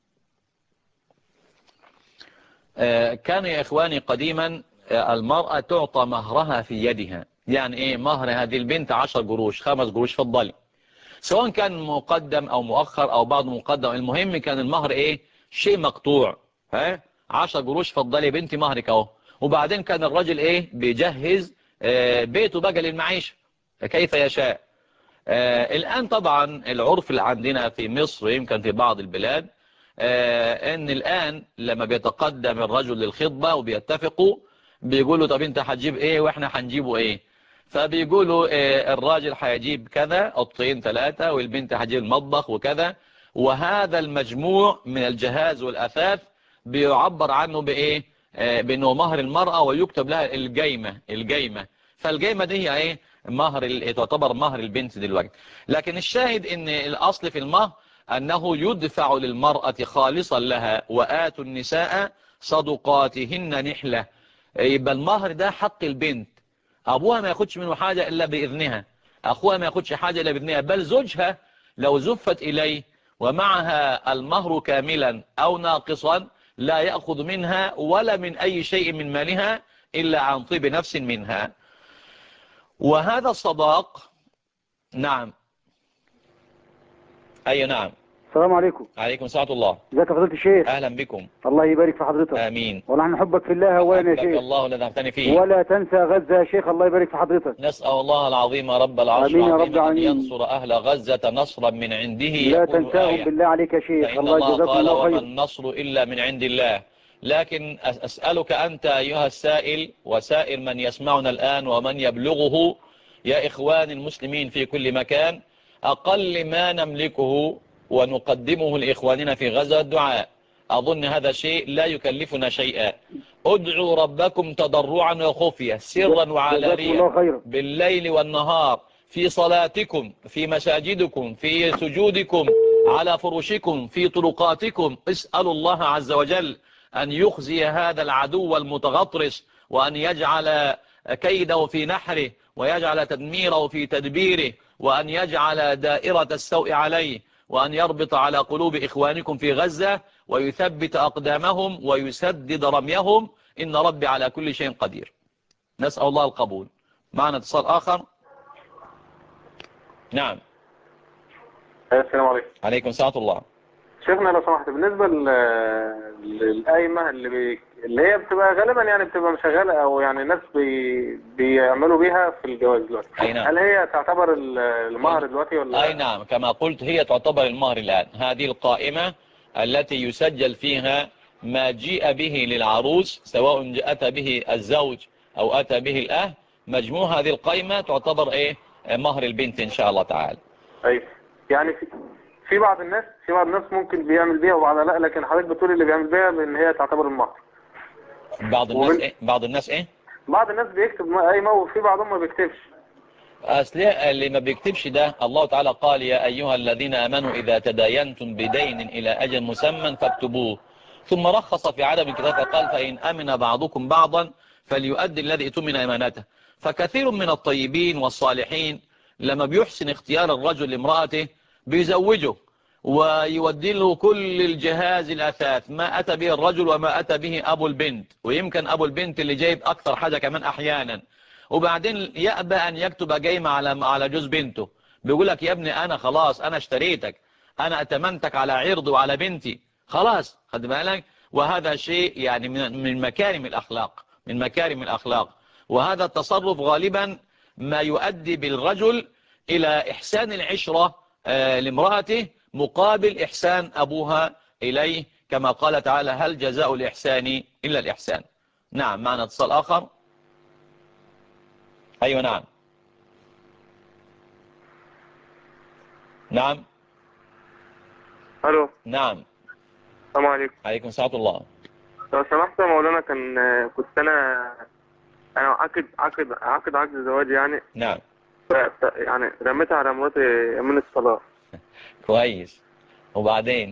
كان يا اخواني قديما المرأة تعطى مهرها في يدها. يعني ايه مهر هذه البنت؟ عشر قروش، خمس قروش، فضلي، سواء كان مقدم او مؤخر او بعض مقدم، المهم كان المهر ايه؟ شيء مقطوع. ها عشر قروش، فضلي بنتي مهرك اهو. وبعدين كان الرجل ايه؟ بيجهز بيته بقى للمعيشة كيف يشاء. الآن طبعا العرف اللي عندنا في مصر يمكن في بعض البلاد ان الآن لما بيتقدم الرجل للخطبة وبيتفقوا بيقولوا طب انت هتجيب ايه واحنا هنجيبه ايه. فبيقولوا آه، الراجل هيجيب كذا قطين ثلاثة والبنت هتجيب المطبخ وكذا، وهذا المجموع من الجهاز والأثاث بيعبر عنه بإيه؟ آه، بأنه مهر المرأة، ويكتب لها الجيمة. الجيمة فالجيمة دي هي إيه؟ مهر ال- تعتبر مهر البنت دلوقتي. لكن الشاهد ان الأصل في المهر أنه يدفع للمرأة خالصا لها، وآتوا النساء صدقاتهن نحلة. يبقى المهر ده حق البنت، أبوها ما ياخدش منه حاجة إلا بإذنها، أخوها ما ياخدش حاجة إلا بإذنها، بل زوجها لو زفت إليه ومعها المهر كاملا أو ناقصا لا يأخذ منها ولا من أي شيء من مالها إلا عن طيب نفس منها. وهذا الصداق. نعم. أي نعم. السلام عليكم. عليكم ساعة الله. ازيك يا فضيلة الشيخ؟ أهلا بكم. الله يبارك في حضرتك. آمين. ونحن نحبك في الله أولا يا أحبك شيخ. الله الذي أعطاني فيه. ولا تنسى غزة يا شيخ، الله يبارك في حضرتك. نسأل الله العظيم رب العرش آمين يا العظيم رب أن العالمين. ينصر أهل غزة نصرا من عنده لا يكون تنساهم آية، بالله عليك يا شيخ. فإن الله الله يجزاكم قال الله وما خير. النصر إلا من عند الله. لكن أس- أسألك أنت أيها السائل وسائر من يسمعنا الآن ومن يبلغه، يا إخوان المسلمين في كل مكان، أقل ما نملكه ونقدمه لإخواننا في غزة الدعاء. أظن هذا شيء لا يكلفنا شيئا. ادعوا ربكم تضرعا وخفية، سرا جزاكم الله وعلانية، خيرا. بالليل والنهار، في صلاتكم، في مساجدكم، في سجودكم، على فرشكم، في طرقاتكم. اسألوا الله عز وجل أن يخزي هذا العدو المتغطرس، وأن يجعل كيده في نحره، ويجعل تدميره في تدبيره، وأن يجعل دائرة السوء عليه، وأن يربط على قلوب إخوانكم في غزة، ويثبت أقدامهم ويسدد رميهم. إن ربي على كل شيء قدير. نسأل الله القبول. معنا اتصال آخر. نعم. السلام عليكم. عليكم ساعة الله. شيخنا لو سمحت، بالنسبة لل- للقايمة اللي بي... اللي هي بتبقى غالبا يعني بتبقى مشغلة أو يعني ناس بي... بيعملوا بيها في الجواز دلوقتي، أي نعم. هل هي تعتبر ال- المهر دلوقتي ولا؟ أي نعم، كما قلت هي تعتبر المهر الآن. هذه القائمة التي يسجل فيها ما جيء به للعروس، سواء أتى به الزوج أو أتى به الأهل، مجموع هذه القائمة تعتبر إيه؟ مهر البنت إن شاء الله تعالى. أي يعني في... في بعض الناس في بعض الناس ممكن بيعمل بيها وبعض لا، لكن حضرتك بتقول اللي بيعمل بيها بأن هي تعتبر المهر. بعض الناس ومن... إيه؟ بعض الناس إيه؟ بعض الناس بيكتب قايمة وفي بعضهم ما بيكتبش. أصل اللي ما بيكتبش ده الله تعالى قال يا أيها الذين آمنوا إذا تداينتم بدين إلى أجل مسمى فاكتبوه، ثم رخص في عدم الكتاب فقال فإن أمن بعضكم بعضا فليؤدي الذي اؤتمن أمانته. فكثير من الطيبين والصالحين لما بيحسن اختيار الرجل لامرأته بيزوجه ويودي له كل الجهاز الأثاث، ما أتى به الرجل وما أتى به أبو البنت، ويمكن أبو البنت اللي جايب أكثر حاجة كمان أحيانا. وبعدين يأبى أن يكتب جايمة على على جوز بنته، بيقول لك يا ابني أنا خلاص أنا اشتريتك، أنا أتمنتك على عرضي وعلى بنتي، خلاص خد بالك. وهذا شيء يعني من من مكارم الأخلاق، من مكارم الأخلاق. وهذا التصرف غالبا ما يؤدي بالرجل إلى إحسان العشرة آه لامرأته مقابل إحسان أبوها إليه، كما قال تعالى هل جزاء الإحسان إلا الإحسان. نعم. معنا اتصال آخر. أيوة نعم. نعم. الو. نعم. السلام عليكم. عليكم ساعة الله. لو سمحت يا مولانا، كان كنت انا انا عاقد عاقد عاقد عقد زواج يعني. نعم. ف... ف- يعني رميتها على مراتي يمين الصلاة. كويس. وبعدين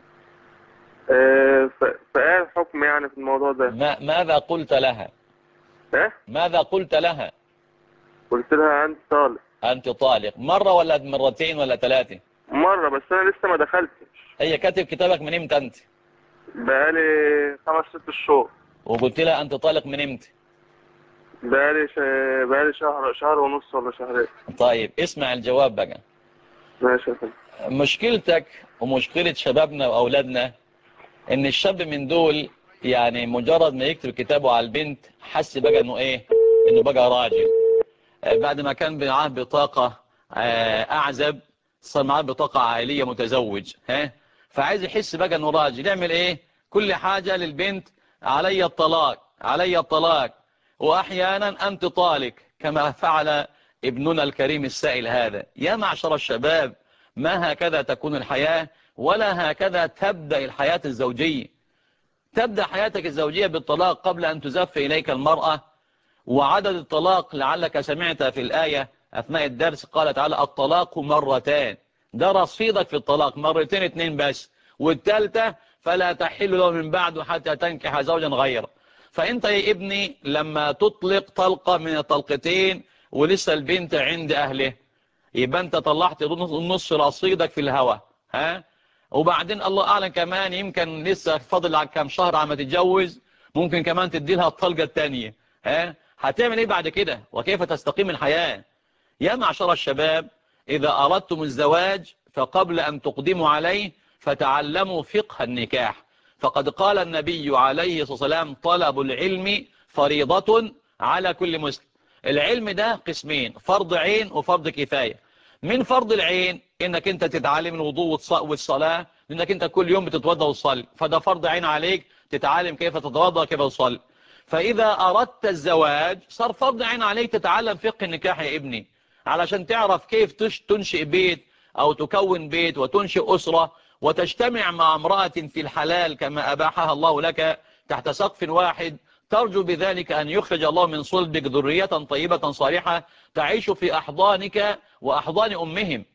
آه، ف... فايه الحكم يعني في الموضوع ده؟ ما ماذا قلت لها؟ ايه؟ ماذا قلت لها؟ قلت لها انت طالق. أنت طالق مرة ولا مرتين ولا ثلاثة؟ مرة بس انا لسه ما دخلتش. هي كاتب كتابك من امتى أنت؟ بقالي خمس ست شهور. وقلت لها أنت طالق من امتى؟ بقالي ش... بقالي شهر شهر ونص ولا شهرين. طيب اسمع الجواب بقى. ماشي يا فندم. مشكلتك ومشكلة شبابنا وأولادنا إن الشاب من دول يعني مجرد ما يكتب كتابه على البنت حس بقى إنه إيه؟ إنه بقى راجل. بعد ما كان معاه بطاقة أعزب صار معاه بطاقة عائلية متزوج، ها؟ فعايز يحس بقى إنه راجل. يعمل إيه؟ كل حاجة للبنت علي الطلاق علي الطلاق. وأحيانا أنت طالق كما فعل ابننا الكريم السائل هذا. يا معشر الشباب، ما هكذا تكون الحياة، ولا هكذا تبدأ الحياة الزوجية. تبدأ حياتك الزوجية بالطلاق قبل أن تزف إليك المرأة. وعدد الطلاق لعلك سمعت في الآية أثناء الدرس قال تعالى الطلاق مرتان، ده رصيدك في الطلاق مرتين اتنين بس، والثالثة فلا تحل له من بعد حتى تنكح زوجا غيره. فأنت يا ابني لما تطلق طلقة من الطلقتين ولسه البنت عند أهله، يبقى أنت طلعت نص رصيدك في الهوى. ها، وبعدين الله أعلم كمان يمكن لسه فاضل على كام شهر عم تتجوز، ممكن كمان تدي لها الطلقة الثانية. ها، هتعمل ايه بعد كده؟ وكيف تستقيم الحياة؟ يا معشر الشباب، إذا أردتم الزواج فقبل أن تقدموا عليه فتعلموا فقه النكاح. فقد قال النبي عليه الصلاة والسلام طلب العلم فريضة على كل مسلم. العلم ده قسمين، فرض عين وفرض كفاية. من فرض العين انك انت تتعلم الوضوء والصلاة، لانك انت كل يوم بتتوضى وتصلي، فده فرض عين عليك تتعلم كيف تتوضى كيف تصلي. فإذا أردت الزواج صار فرض عين عليك تتعلم فقه النكاح يا ابني، علشان تعرف كيف تنشئ بيت أو تكون بيت وتنشئ أسرة وتجتمع مع امرأة في الحلال كما أباحها الله لك تحت سقف واحد، ترجو بذلك أن يخرج الله من صلبك ذرية طيبة صالحة تعيش في أحضانك وأحضان أمهم.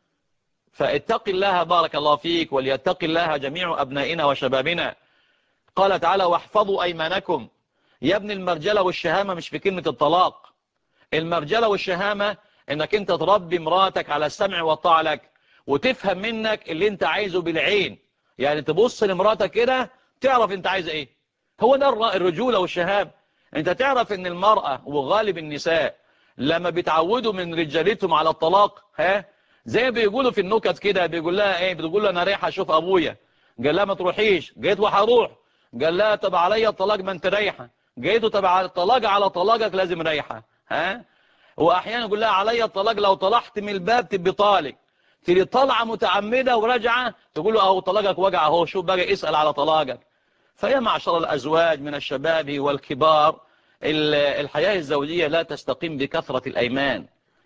فاتق الله بارك الله فيك، وليتق الله جميع أبنائنا وشبابنا. قال تعالى واحفظوا أيمانكم. يا ابن المرجلة والشهامة مش في كلمة الطلاق. المرجلة والشهامة انك انت تربي مراتك على السمع والطاعة لك، وتفهم منك اللي انت عايزه بالعين، يعني تبص لمراتك كده تعرف انت عايز ايه. هو ده الرجولة والشهامة. انت تعرف ان المرأة وغالب النساء لما بيتعودوا من رجالتهم على الطلاق، ها زي بيقولوا في النكت كده، بيقول لها ايه، بتقول له انا رايح اشوف ابويا، قال لها ما تروحيش، قالت له هروح، قال لها طب عليا الطلاق ما انت رايحه، جيته تبع الطلاق على طلاقك لازم رايحه. ها، واحيانا يقول لها عليا الطلاق لو طلعت من الباب تبقى طالق، تيجي طالعه متعمده وراجعه تقول له اهو طلاقك وجع اهو، شوف بقى اسال على طلاقك. فيا معشر الازواج من الشباب والكبار، الحياه الزوجيه لا تستقيم بكثره الايمان.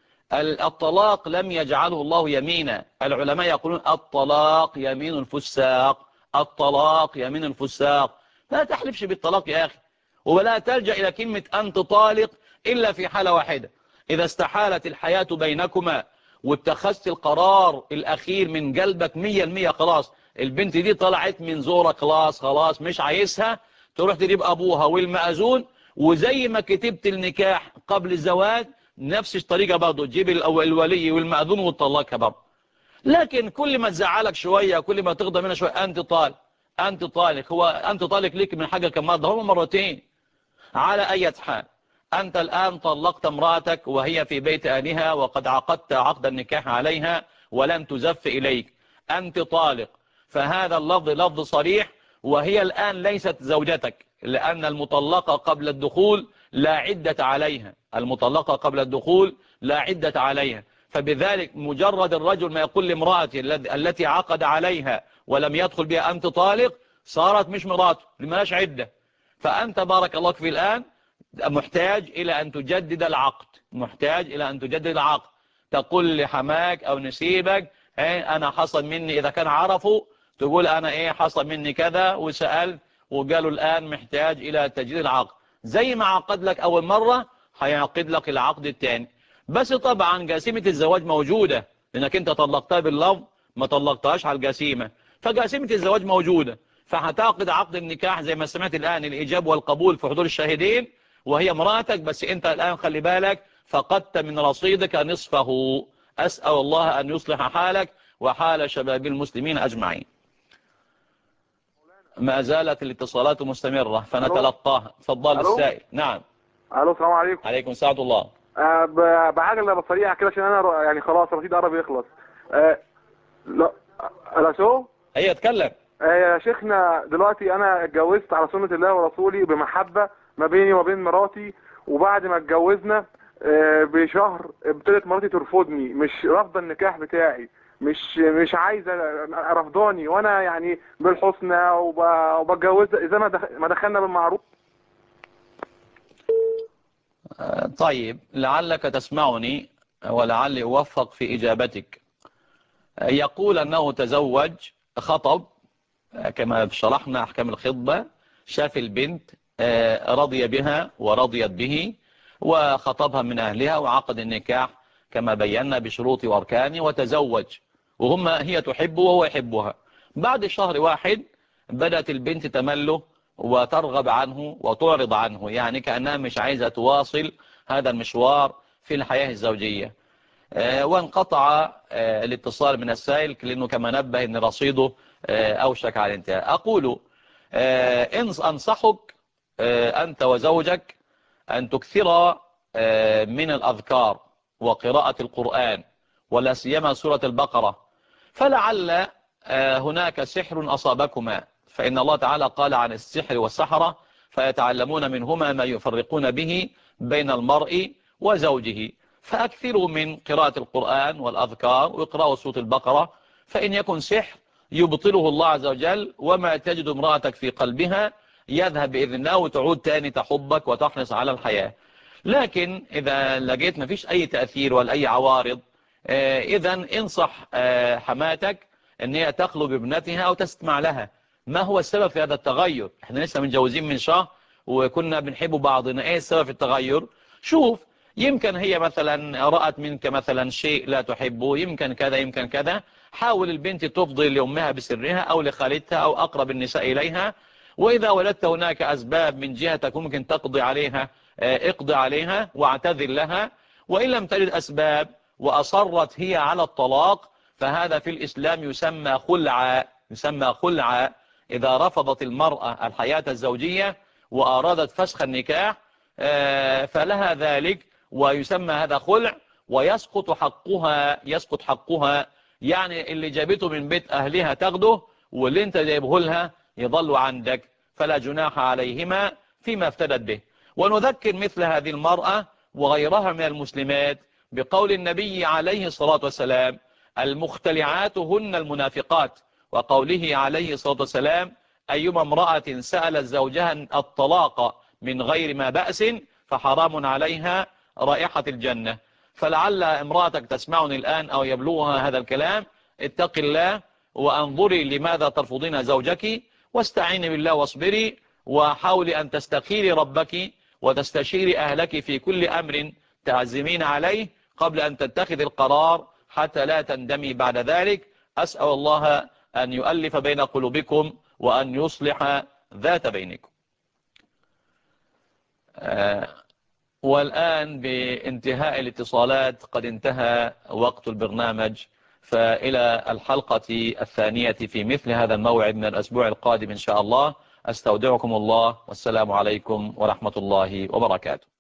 الطلاق لم يجعله الله يمينا. العلماء يقولون الطلاق يمين الفساق، الطلاق يمين الفساق. لا تحلفش بالطلاق يا أخي، ولا تلجأ إلى كلمة أنت طالق إلا في حالة واحدة، إذا استحالت الحياة بينكما واتخذت القرار الأخير من قلبك مية المية، خلاص البنت دي طلعت من زورك، خلاص خلاص مش عايزها، تروح تجيب أبوها والمأذون، وزي ما كتبت النكاح قبل الزواج نفس الطريقة برضه تجيب الولي والمأذون وتطلقها برضه. لكن كل ما تزعلك شوية كل ما تغضب منها شوية أنت طالق، أنت طالق. هو أنت طالق ليك من حاجة كم مرة؟ هم مرتين. على أي حال أنت الآن طلقت امرأتك وهي في بيت أهلها وقد عقدت عقد النكاح عليها ولم تزف إليك، أنت طالق. فهذا اللفظ لفظ صريح، وهي الآن ليست زوجتك، لأن المطلقة قبل الدخول لا عدة عليها، المطلقة قبل الدخول لا عدة عليها. فبذلك مجرد الرجل ما يقول لامرأته التي عقد عليها ولم يدخل بها أنت طالق، صارت مش مراته لماش عدة. فأنت بارك الله في الآن محتاج إلى أن تجدد العقد، محتاج إلى أن تجدد العقد. تقول لحماك أو نسيبك ايه أنا حصل مني، إذا كان عرفوا تقول أنا إيه حصل مني كذا وسألت وقالوا الآن محتاج إلى تجديد العقد. زي ما عقد لك أول مرة هيعقد لك العقد الثاني. بس طبعا جاسمة الزواج موجودة، لأنك أنت طلقتها باللفظ ما طلقتهاش على الجاسمة، فجاسمة الزواج موجودة. فهتعقد عقد النكاح زي ما سمعت الآن الإجاب والقبول في حضور الشاهدين وهي امرأتك، بس أنت الآن خلي بالك فقدت من رصيدك نصفه. أسأل الله أن يصلح حالك وحال شباب المسلمين أجمعين. ما زالت الاتصالات مستمرة فنتلقاها. تفضل السائل. نعم. الو السلام عليكم. عليكم سعادة الله. أه بعجلة بسريعة كده عشان انا يعني خلاص الرصيد قرب يخلص. أه لا لا شو هي اتكلم. أه يا شيخنا دلوقتي انا اتجوزت على سنة الله ورسوله بمحبة ما بيني وبين مراتي، وبعد ما اتجوزنا أه بشهر ابتدت مراتي ترفضني، مش رافضه النكاح بتاعي، مش مش عايزه، رفضاني، وانا يعني بالحسنى وبتجوز اذا ما دخلنا بالمعروف. طيب، لعلك تسمعني ولعلي أوفق في إجابتك. يقول أنه تزوج، خطب، كما شرحنا أحكام الخطبة، شاف البنت، رضي بها ورضيت به وخطبها من أهلها وعقد النكاح كما بينا بشروط وأركانه وتزوج، وهم هي تحبه وهو يحبها. بعد شهر واحد بدأت البنت تمله وترغب عنه وتعرض عنه، يعني كأنها مش عايزة تواصل هذا المشوار في الحياة الزوجية. وانقطع الاتصال من السائل لأنه كما نبه أن رصيده أوشك على الانتهاء. أقول أنصحك أنت وزوجك أن تكثر من الأذكار وقراءة القرآن، ولا سيما سورة البقرة، فلعل هناك سحر أصابكما، فإن الله تعالى قال عن السحر والسحرة فيتعلمون منهما ما يفرقون به بين المرء وزوجه. فأكثروا من قراءة القرآن والأذكار وإقراء سورة البقرة، فإن يكن سحر يبطله الله عز وجل، وما تجد امرأتك في قلبها يذهب بإذن الله وتعود تاني تحبك وتحرص على الحياة. لكن إذا لقيت ما فيش أي تأثير ولا أي عوارض، إذا انصح حماتك أن هي تخلو بابنتها أو تستمع لها. ما هو السبب في هذا التغير؟ احنا لسه متجوزين من شهر وكنا بنحب بعضنا، ايه السبب في التغير؟ شوف، يمكن هي مثلا رأت منك مثلا شيء لا تحبه، يمكن كذا يمكن كذا. حاول البنت تفضي لأمها بسرها أو لخالتها أو أقرب النساء إليها، وإذا وجدت هناك أسباب من جهتك ممكن تقضي عليها اقضي عليها واعتذر لها. وإن لم تجد أسباب وأصرت هي على الطلاق، فهذا في الإسلام يسمى خلع، يسمى خلع. إذا رفضت المرأة الحياة الزوجية وأرادت فسخ النكاح فلها ذلك، ويسمى هذا خلع، ويسقط حقها، يسقط حقها، يعني اللي جابته من بيت أهلها تاخده، واللي انت جايبه لها يظل عندك، فلا جناح عليهما فيما افتدت به. ونذكر مثل هذه المرأة وغيرها من المسلمات بقول النبي عليه الصلاة والسلام: المختلعات هن المنافقات، وقوله عليه الصلاة والسلام: أيما امرأة سألت زوجها الطلاق من غير ما بأس فحرام عليها رائحة الجنة. فلعل امرأتك تسمعني الآن أو يبلغها هذا الكلام، اتق الله وانظري لماذا ترفضين زوجك، واستعيني بالله واصبري، وحاولي أن تستخيري ربك وتستشيري أهلك في كل أمر تعزمين عليه قبل أن تتخذ القرار حتى لا تندمي بعد ذلك. أسأل الله أن يؤلف بين قلوبكم وأن يصلح ذات بينكم. آه والآن بانتهاء الاتصالات قد انتهى وقت البرنامج، فإلى الحلقة الثانية في مثل هذا الموعد من الأسبوع القادم إن شاء الله. أستودعكم الله، والسلام عليكم ورحمة الله وبركاته.